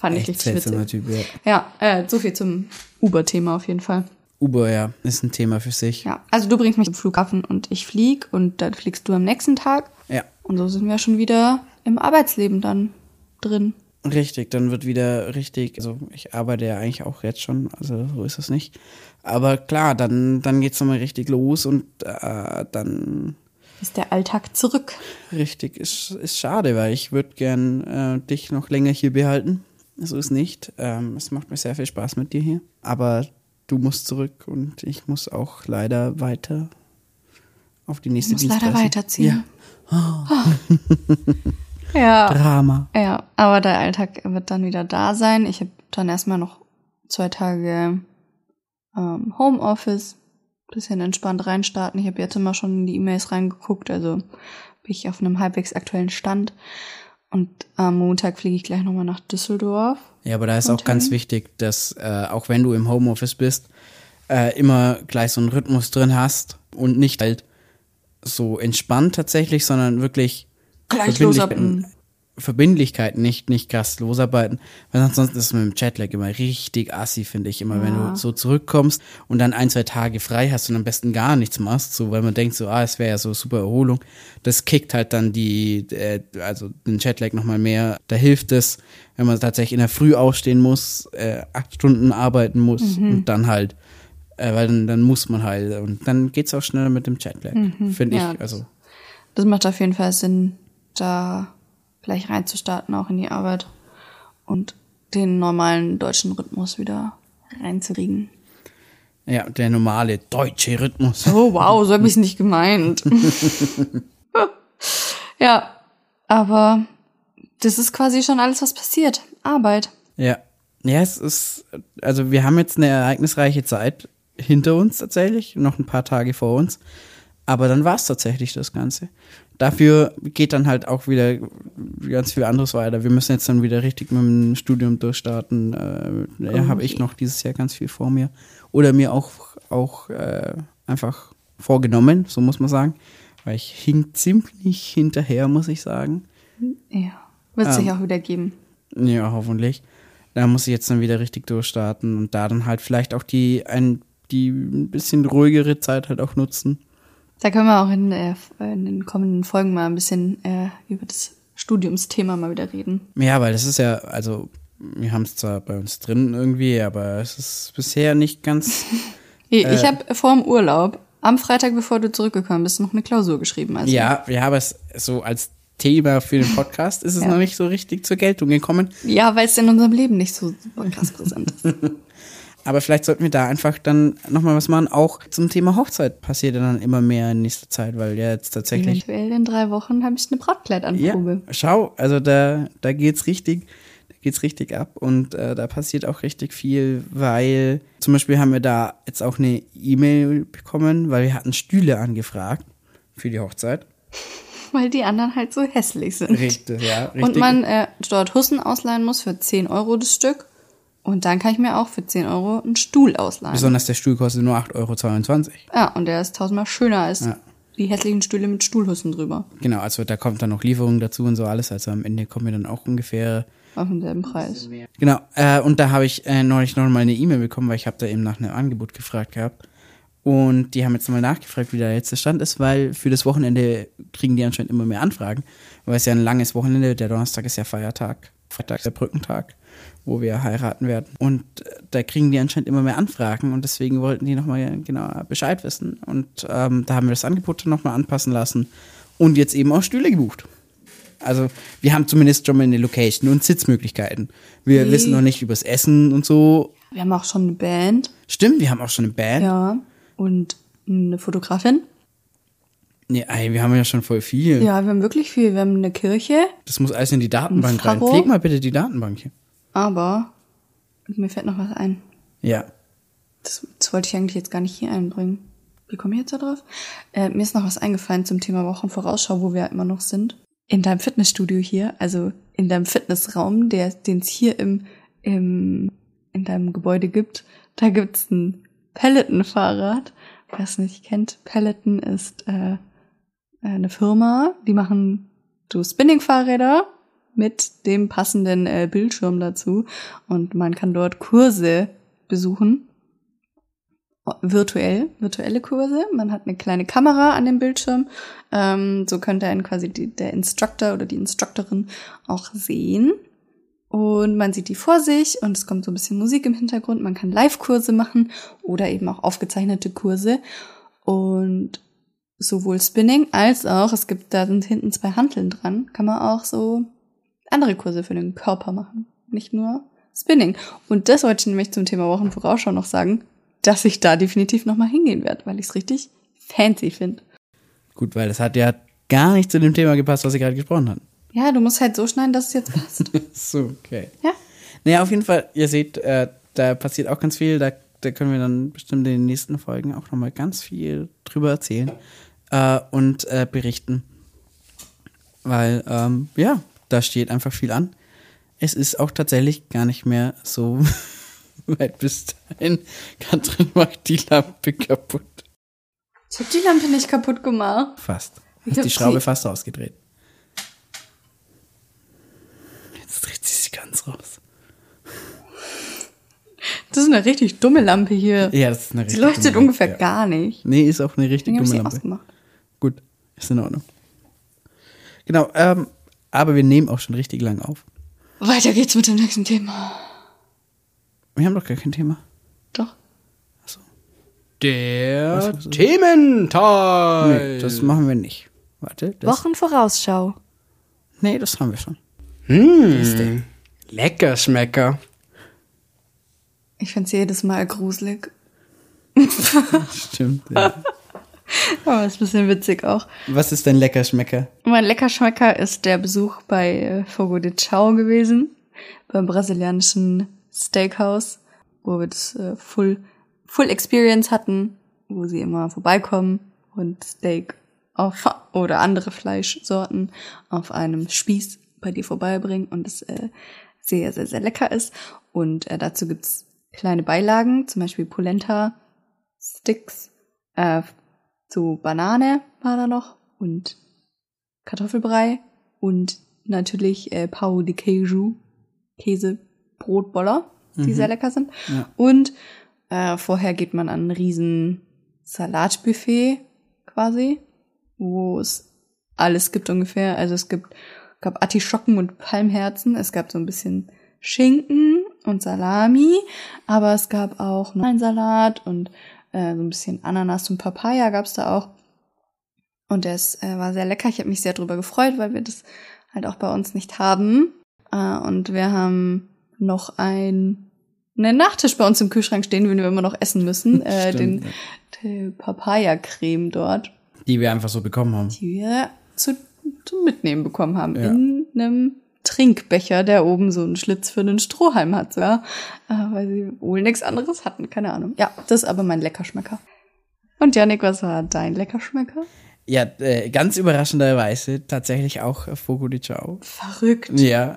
Speaker 1: Fand ich richtig witzig. Typ, ja. Ja, so viel zum Uber-Thema auf jeden Fall.
Speaker 2: Uber, ja, ist ein Thema für sich.
Speaker 1: Ja, also du bringst mich zum Flughafen und ich flieg und dann fliegst du am nächsten Tag.
Speaker 2: Ja.
Speaker 1: Und so sind wir schon wieder im Arbeitsleben dann drin.
Speaker 2: Richtig, dann wird wieder richtig, also ich arbeite ja eigentlich auch jetzt schon, also so ist es nicht. Aber klar, dann geht's nochmal richtig los und dann
Speaker 1: ist der Alltag zurück.
Speaker 2: Richtig, ist schade, weil ich würde gern dich noch länger hier behalten. So ist nicht. Es macht mir sehr viel Spaß mit dir hier. Aber du musst zurück und ich muss auch leider weiter auf die nächste Dienstreise.
Speaker 1: Ich muss leider weiterziehen.
Speaker 2: Ja.
Speaker 1: Oh. Ja.
Speaker 2: Drama.
Speaker 1: Ja, aber der Alltag wird dann wieder da sein. Ich habe dann erstmal noch 2 Tage Homeoffice, bisschen entspannt reinstarten. Ich habe jetzt immer schon in die E-Mails reingeguckt, also bin ich auf einem halbwegs aktuellen Stand. Und am Montag fliege ich gleich nochmal nach Düsseldorf.
Speaker 2: Ja, aber da ist auch ganz wichtig, dass auch wenn du im Homeoffice bist, immer gleich so einen Rhythmus drin hast und nicht halt so entspannt tatsächlich, sondern wirklich
Speaker 1: gleich losarbeiten.
Speaker 2: Verbindlichkeiten, nicht krass losarbeiten, weil ansonsten ist es mit dem Jetlag immer richtig assi, finde ich, immer, wenn du so zurückkommst und dann 1-2 Tage frei hast und am besten gar nichts machst, so, weil man denkt so, es wäre ja so super Erholung, das kickt halt dann also den Jetlag nochmal mehr, da hilft es, wenn man tatsächlich in der Früh aufstehen muss, 8 Stunden arbeiten muss und dann halt, weil dann muss man halt und dann geht's auch schneller mit dem Jetlag, finde ich, also.
Speaker 1: Das macht auf jeden Fall Sinn, da gleich reinzustarten, auch in die Arbeit und den normalen deutschen Rhythmus wieder reinzukriegen.
Speaker 2: Ja, der normale deutsche Rhythmus.
Speaker 1: Oh wow, so habe ich es nicht gemeint. Ja, aber das ist quasi schon alles, was passiert. Arbeit.
Speaker 2: Ja, es ist, also wir haben jetzt eine ereignisreiche Zeit hinter uns tatsächlich, noch ein paar Tage vor uns. Aber dann war es tatsächlich das Ganze. Dafür geht dann halt auch wieder ganz viel anderes weiter. Wir müssen jetzt dann wieder richtig mit dem Studium durchstarten. Habe ich noch dieses Jahr ganz viel vor mir. Oder mir auch einfach vorgenommen, so muss man sagen. Weil ich hing ziemlich hinterher, muss ich sagen.
Speaker 1: Ja, wird sich auch wieder geben.
Speaker 2: Ja, hoffentlich. Da muss ich jetzt dann wieder richtig durchstarten und da dann halt vielleicht auch die ein bisschen ruhigere Zeit halt auch nutzen.
Speaker 1: Da können wir auch in den kommenden Folgen mal ein bisschen über das Studiumsthema mal wieder reden.
Speaker 2: Ja, weil das ist ja, also wir haben es zwar bei uns drin irgendwie, aber es ist bisher nicht ganz...
Speaker 1: Ich habe vor dem Urlaub, am Freitag, bevor du zurückgekommen bist, noch eine Klausur geschrieben. Also.
Speaker 2: Ja, aber es so als Thema für den Podcast ist es noch nicht so richtig zur Geltung gekommen.
Speaker 1: Ja, weil es in unserem Leben nicht so krass präsent ist.
Speaker 2: Aber vielleicht sollten wir da einfach dann nochmal was machen. Auch zum Thema Hochzeit passiert dann immer mehr in nächster Zeit, weil ja jetzt tatsächlich...
Speaker 1: Eventuell in 3 Wochen habe ich eine Brautkleidanprobe.
Speaker 2: Ja, schau, also da geht's richtig ab und da passiert auch richtig viel, weil zum Beispiel haben wir da jetzt auch eine E-Mail bekommen, weil wir hatten Stühle angefragt für die Hochzeit.
Speaker 1: Weil die anderen halt so hässlich sind.
Speaker 2: Richtig, ja. Richtig.
Speaker 1: Und man dort Hussen ausleihen muss für 10 € das Stück. Und dann kann ich mir auch für 10 € einen Stuhl ausleihen.
Speaker 2: Besonders der Stuhl kostet nur 8,22 €.
Speaker 1: Ja, und der ist 1000-mal schöner als die hässlichen Stühle mit Stuhlhussen drüber.
Speaker 2: Genau, also da kommt dann noch Lieferung dazu und so alles. Also am Ende kommen wir dann auch ungefähr
Speaker 1: auf denselben Preis.
Speaker 2: Genau, und da habe ich neulich noch mal eine E-Mail bekommen, weil ich habe da eben nach einem Angebot gefragt gehabt. Und die haben jetzt mal nachgefragt, wie der letzte Stand ist, weil für das Wochenende kriegen die anscheinend immer mehr Anfragen. Weil es ja ein langes Wochenende, der Donnerstag ist ja Feiertag, Freitag ist der Brückentag, wo wir heiraten werden. Und da kriegen die anscheinend immer mehr Anfragen und deswegen wollten die nochmal genauer Bescheid wissen. Und da haben wir das Angebot dann nochmal anpassen lassen und jetzt eben auch Stühle gebucht. Also wir haben zumindest schon mal eine Location und Sitzmöglichkeiten. Wir wissen noch nicht übers Essen und so.
Speaker 1: Wir haben auch schon eine Band.
Speaker 2: Stimmt, wir haben auch schon eine Band.
Speaker 1: Ja, und eine Fotografin.
Speaker 2: Nee, wir haben ja schon voll viel.
Speaker 1: Ja, wir haben wirklich viel. Wir haben eine Kirche.
Speaker 2: Das muss alles in die Datenbank rein. Pfleg mal bitte die Datenbank hier.
Speaker 1: Aber mir fällt noch was ein.
Speaker 2: Ja.
Speaker 1: Das wollte ich eigentlich jetzt gar nicht hier einbringen. Wie komme ich jetzt da drauf? Mir ist noch was eingefallen zum Thema Wochenvorausschau, wo wir ja immer noch sind. In deinem Fitnessstudio hier, also in deinem Fitnessraum, den es hier in deinem Gebäude gibt, da gibt's ein Peloton-Fahrrad. Wer es nicht kennt, Peloton ist eine Firma, die machen so Spinning-Fahrräder mit dem passenden Bildschirm dazu. Und man kann dort Kurse besuchen. Virtuelle Kurse. Man hat eine kleine Kamera an dem Bildschirm. So könnte einen quasi der Instructor oder die Instructorin auch sehen. Und man sieht die vor sich und es kommt so ein bisschen Musik im Hintergrund. Man kann Live-Kurse machen oder eben auch aufgezeichnete Kurse. Und sowohl Spinning als auch, da sind hinten 2 Hanteln dran, kann man auch so andere Kurse für den Körper machen. Nicht nur Spinning. Und das wollte ich nämlich zum Thema Wochenvorausschau noch sagen, dass ich da definitiv nochmal hingehen werde, weil ich es richtig fancy finde.
Speaker 2: Gut, weil das hat ja gar nicht zu dem Thema gepasst, was Sie gerade gesprochen hatten.
Speaker 1: Ja, du musst halt so schneiden, dass es jetzt passt.
Speaker 2: So, okay.
Speaker 1: Ja.
Speaker 2: Naja, auf jeden Fall, ihr seht, da passiert auch ganz viel. Da können wir dann bestimmt in den nächsten Folgen auch nochmal ganz viel drüber erzählen und berichten. Weil, da steht einfach viel an. Es ist auch tatsächlich gar nicht mehr so weit bis dahin. Katrin macht die Lampe kaputt.
Speaker 1: Ich habe die Lampe nicht kaputt gemacht.
Speaker 2: Fast. Hast die Schraube fast rausgedreht. Jetzt dreht sie sich ganz raus.
Speaker 1: Das ist eine richtig dumme Lampe hier.
Speaker 2: Ja, das ist eine richtig
Speaker 1: dumme Lampe. Die leuchtet ungefähr gar nicht.
Speaker 2: Nee, ist auch eine richtig dumme Lampe.
Speaker 1: Ausgemacht.
Speaker 2: Gut, ist in Ordnung. Genau, aber wir nehmen auch schon richtig lang auf.
Speaker 1: Weiter geht's mit dem nächsten Thema.
Speaker 2: Wir haben doch gar kein Thema.
Speaker 1: Doch.
Speaker 2: Achso.
Speaker 3: Der Thementeil.
Speaker 2: Nee, das machen wir nicht. Warte.
Speaker 1: Wochenvorausschau.
Speaker 2: Nee, das haben wir schon.
Speaker 3: Lecker Schmecker.
Speaker 1: Ich find's jedes Mal gruselig.
Speaker 2: Stimmt, ja.
Speaker 1: Aber ist ein bisschen witzig auch.
Speaker 2: Was ist dein Leckerschmecker?
Speaker 1: Mein Leckerschmecker ist der Besuch bei Fogo de Chao gewesen, beim brasilianischen Steakhouse, wo wir das Full Experience hatten, wo sie immer vorbeikommen und Steak oder andere Fleischsorten auf einem Spieß bei dir vorbeibringen und es sehr, sehr, sehr lecker ist. Und dazu gibt's kleine Beilagen, zum Beispiel Polenta-Sticks, so Banane war da noch und Kartoffelbrei und natürlich Pão de Queijo, Käsebrotboller, die sehr lecker sind. Ja. Und vorher geht man an ein riesen Salatbuffet quasi, wo es alles gibt ungefähr. Also es gab Artischocken und Palmherzen, es gab so ein bisschen Schinken und Salami, aber es gab auch noch einen Salat und so ein bisschen Ananas und Papaya gab's da auch. Und das war sehr lecker. Ich habe mich sehr drüber gefreut, weil wir das halt auch bei uns nicht haben. Und wir haben noch einen Nachtisch bei uns im Kühlschrank stehen, den wir immer noch essen müssen. Die Papaya-Creme dort.
Speaker 2: Die wir einfach so bekommen haben.
Speaker 1: Die wir zum Mitnehmen bekommen haben. Ja. In einem Trinkbecher, der oben so einen Schlitz für einen Strohhalm hat sogar, weil sie wohl nichts anderes hatten, keine Ahnung. Ja, das ist aber mein Leckerschmecker. Und Yannick, was war dein Leckerschmecker?
Speaker 2: Ja, ganz überraschenderweise tatsächlich auch Fogo de Chao.
Speaker 1: Verrückt.
Speaker 2: Ja.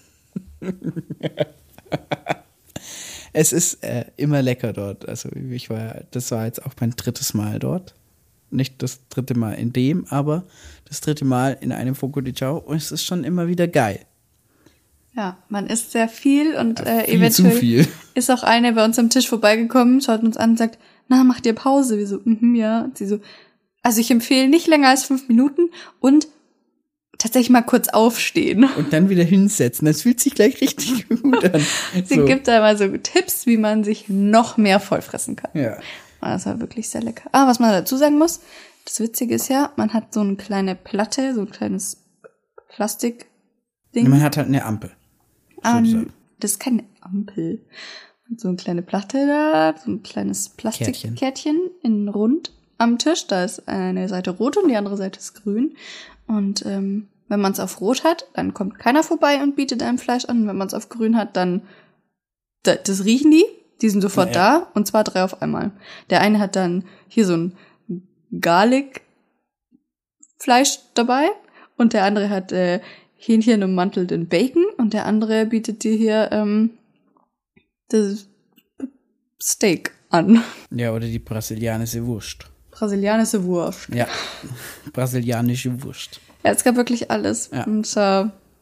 Speaker 2: Es ist immer lecker dort. Also das war jetzt auch mein 3. Mal dort. Nicht das 3. Mal in dem, aber das 3. Mal in einem Fogo de Chao. Und es ist schon immer wieder geil.
Speaker 1: Ja, man isst sehr viel und
Speaker 2: viel
Speaker 1: eventuell
Speaker 2: zu viel.
Speaker 1: Ist auch eine bei uns am Tisch vorbeigekommen, schaut uns an und sagt, na, macht ihr Pause? Wir so, ja. Und sie so, also ich empfehle nicht länger als 5 Minuten und tatsächlich mal kurz aufstehen.
Speaker 2: Und dann wieder hinsetzen. Das fühlt sich gleich richtig gut an.
Speaker 1: Sie gibt da mal so Tipps, wie man sich noch mehr vollfressen kann.
Speaker 2: Ja.
Speaker 1: Und das war wirklich sehr lecker. Ah, was man dazu sagen muss, das Witzige ist ja, man hat so eine kleine Platte, so ein kleines Plastikding.
Speaker 2: Man hat halt eine Ampel.
Speaker 1: Das ist keine Ampel. Und so eine kleine Platte da, so ein kleines Plastikkärtchen in rund am Tisch. Da ist eine Seite rot und die andere Seite ist grün. Und wenn man es auf rot hat, dann kommt keiner vorbei und bietet einem Fleisch an. Und wenn man es auf grün hat, dann das riechen die sind sofort da und zwar 3 auf einmal. Der eine hat dann hier so ein Garlic-Fleisch dabei und der andere hat Hähnchen ummantelten Bacon und der andere bietet dir hier das Steak an.
Speaker 2: Ja, oder die brasilianische Wurst.
Speaker 1: Brasilianische Wurst.
Speaker 2: Ja, brasilianische Wurst.
Speaker 1: Ja, es gab wirklich alles.
Speaker 2: Ja.
Speaker 1: Und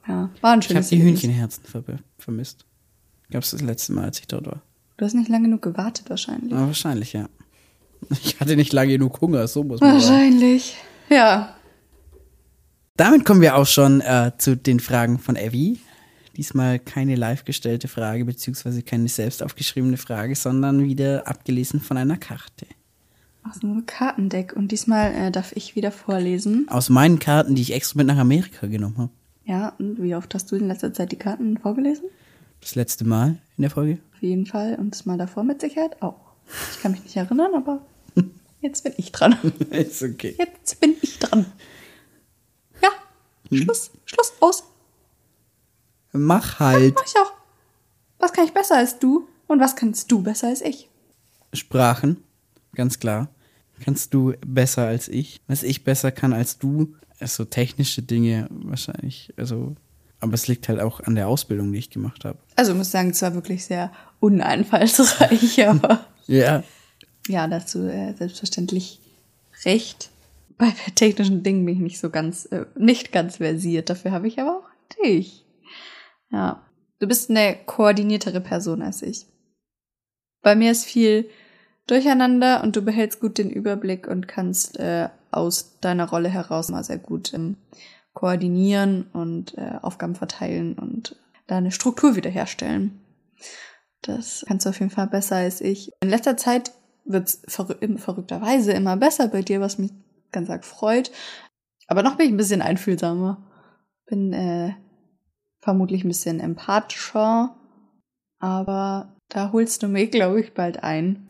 Speaker 1: Ja, war ein
Speaker 2: Ich habe
Speaker 1: schönes
Speaker 2: die
Speaker 1: Erlebnis.
Speaker 2: Hühnchenherzen vermisst. Gab's das letzte Mal, als ich dort war.
Speaker 1: Du hast nicht lange genug gewartet wahrscheinlich.
Speaker 2: Aber wahrscheinlich, ja. Ich hatte nicht lange genug Hunger, so muss man sagen.
Speaker 1: Wahrscheinlich. Ja.
Speaker 2: Damit kommen wir auch schon zu den Fragen von Evie. Diesmal keine live gestellte Frage, beziehungsweise keine selbst aufgeschriebene Frage, sondern wieder abgelesen von einer Karte.
Speaker 1: Aus einem Kartendeck. Und diesmal darf ich wieder vorlesen.
Speaker 2: Aus meinen Karten, die ich extra mit nach Amerika genommen habe.
Speaker 1: Ja, und wie oft hast du in letzter Zeit die Karten vorgelesen?
Speaker 2: Das letzte Mal in der Folge.
Speaker 1: Auf jeden Fall. Und das Mal davor mit Sicherheit auch. Ich kann mich nicht erinnern, aber jetzt bin ich dran.
Speaker 2: Ist okay.
Speaker 1: Jetzt bin ich dran. Ja, Schluss aus.
Speaker 2: Mach halt.
Speaker 1: Mach ich auch. Was kann ich besser als du? Und was kannst du besser als ich?
Speaker 2: Sprachen, ganz klar. Kannst du besser als ich. Was ich besser kann als du, ist so technische Dinge wahrscheinlich. Also, aber es liegt halt auch an der Ausbildung, die ich gemacht habe.
Speaker 1: Also ich muss sagen, es war wirklich sehr uneinfallsreich, aber
Speaker 2: Ja.
Speaker 1: ja, dazu selbstverständlich recht. Bei technischen Dingen bin ich nicht ganz versiert. Dafür habe ich aber auch dich. Ja, du bist eine koordiniertere Person als ich. Bei mir ist viel durcheinander und du behältst gut den Überblick und kannst aus deiner Rolle heraus mal sehr gut koordinieren und Aufgaben verteilen und da eine Struktur wiederherstellen. Das kannst du auf jeden Fall besser als ich. In letzter Zeit wird's verrückterweise immer besser bei dir, was mich ganz arg freut. Aber noch bin ich ein bisschen einfühlsamer. Bin vermutlich ein bisschen empathischer. Aber da holst du mich, glaube ich, bald ein.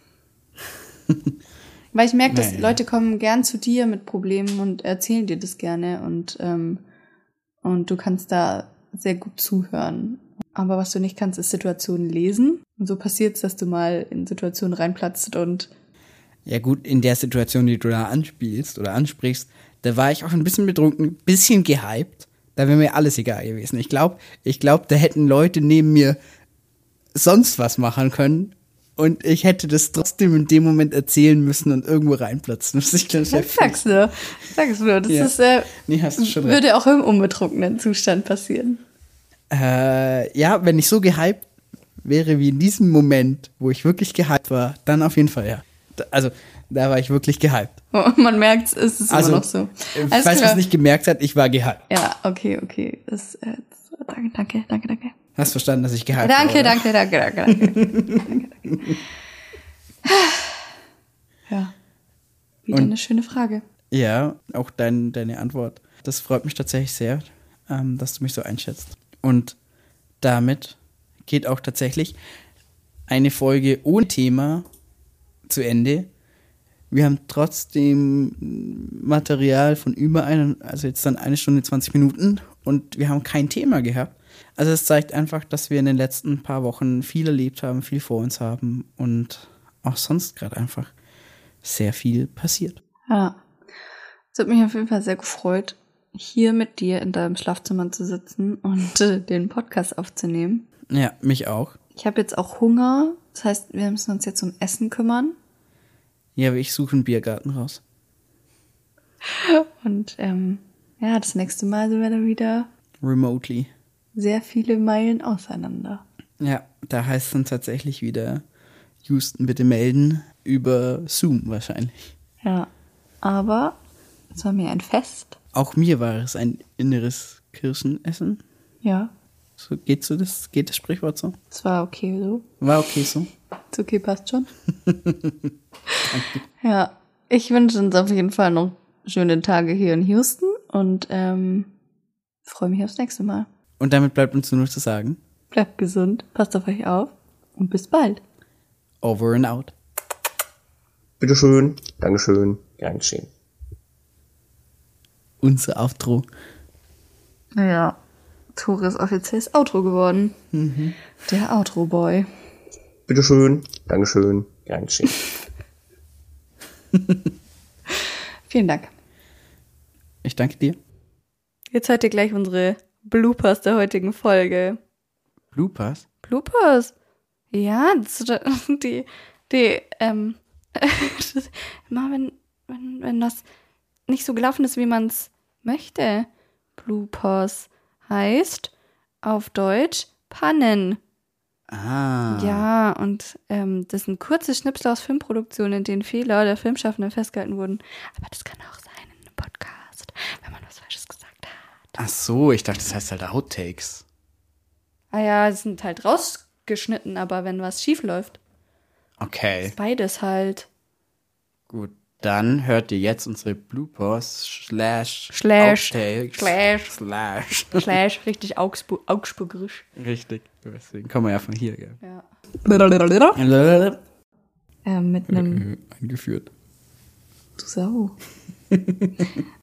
Speaker 1: Weil ich merke, dass Leute kommen gern zu dir mit Problemen und erzählen dir das gerne und du kannst da sehr gut zuhören. Aber was du nicht kannst, ist Situationen lesen. Und so passiert es, dass du mal in Situationen reinplatzt und
Speaker 2: Ja gut, in der Situation, die du da anspielst oder ansprichst, da war ich auch ein bisschen betrunken, ein bisschen gehypt. Da wäre mir alles egal gewesen. Ich glaube, da hätten Leute neben mir sonst was machen können. Und ich hätte das trotzdem in dem Moment erzählen müssen und irgendwo reinplatzen. Das
Speaker 1: sagst du. Das
Speaker 2: Ja.
Speaker 1: ist,
Speaker 2: Nee, hast du schon recht.
Speaker 1: würde auch im unbetrunkenen Zustand passieren.
Speaker 2: Ja, wenn ich so gehypt wäre wie in diesem Moment, wo ich wirklich gehypt war, dann auf jeden Fall, ja. Da war ich wirklich gehypt.
Speaker 1: Oh, man merkt, es ist immer noch so. Alles
Speaker 2: Falls man
Speaker 1: klar.
Speaker 2: es nicht gemerkt hat, ich war gehypt.
Speaker 1: Ja, okay. Danke.
Speaker 2: Hast verstanden, dass ich gehypt war, oder?
Speaker 1: Danke. Ja, wieder
Speaker 2: Und-
Speaker 1: eine schöne Frage.
Speaker 2: Ja, auch deine Antwort. Das freut mich tatsächlich sehr, dass du mich so einschätzt. Und damit geht auch tatsächlich eine Folge ohne Thema zu Ende. Wir haben trotzdem Material von also jetzt dann 1 Stunde 20 Minuten und wir haben kein Thema gehabt. Also es zeigt einfach, dass wir in den letzten paar Wochen viel erlebt haben, viel vor uns haben und auch sonst gerade einfach sehr viel passiert.
Speaker 1: Ja, es hat mich auf jeden Fall sehr gefreut, hier mit dir in deinem Schlafzimmer zu sitzen und den Podcast aufzunehmen.
Speaker 2: Ja, mich auch.
Speaker 1: Ich habe jetzt auch Hunger, das heißt, wir müssen uns jetzt um Essen kümmern.
Speaker 2: Ja, aber ich suche einen Biergarten raus.
Speaker 1: Und ja, das nächste Mal sind wir dann wieder
Speaker 2: Remotely.
Speaker 1: sehr viele Meilen auseinander.
Speaker 2: Ja, da heißt es dann tatsächlich wieder, Houston, bitte melden, über Zoom wahrscheinlich.
Speaker 1: Ja, aber es war mir ein Fest.
Speaker 2: Auch mir war es ein inneres Kirschenessen.
Speaker 1: Ja,
Speaker 2: So geht das Sprichwort so?
Speaker 1: es war okay so.
Speaker 2: War okay so.
Speaker 1: Ist okay, passt schon. Ja, ich wünsche uns auf jeden Fall noch schöne Tage hier in Houston und freue mich aufs nächste Mal.
Speaker 2: Und damit bleibt uns nur noch zu sagen,
Speaker 1: Bleibt gesund, passt auf euch auf und bis bald.
Speaker 2: over and out.
Speaker 4: Bitteschön, Dankeschön, gern geschehen.
Speaker 2: Unser Outro.
Speaker 1: Ja, Tore ist offizielles Outro geworden. Der Outro-Boy.
Speaker 4: Bitteschön, Dankeschön, gern geschehen.
Speaker 1: Vielen Dank.
Speaker 2: Ich danke dir.
Speaker 1: Jetzt hört ihr gleich unsere Bloopers der heutigen Folge.
Speaker 2: Bloopers.
Speaker 1: Bloopers? Ja, immer wenn das nicht so gelaufen ist, wie man es möchte. Bloopers heißt auf Deutsch Pannen.
Speaker 2: Ah.
Speaker 1: Ja, und das sind kurze Schnipsel aus Filmproduktionen, in denen Fehler der Filmschaffenden festgehalten wurden. Aber das kann auch sein in einem Podcast, wenn man was Falsches gesagt hat.
Speaker 2: Ach so, ich dachte, das heißt halt Outtakes.
Speaker 1: Ah ja, es sind halt rausgeschnitten, aber wenn was schief läuft,
Speaker 2: Okay,
Speaker 1: ist beides halt.
Speaker 2: gut. Dann hört ihr jetzt unsere Bloopers
Speaker 1: Slash.
Speaker 2: Outtakes.
Speaker 1: Slash.
Speaker 2: Slash.
Speaker 1: Richtig augsburgerisch.
Speaker 2: Richtig, deswegen kommen wir ja von hier, gell.
Speaker 1: Ja.
Speaker 2: Eingeführt.
Speaker 1: Mit einem Du Sau.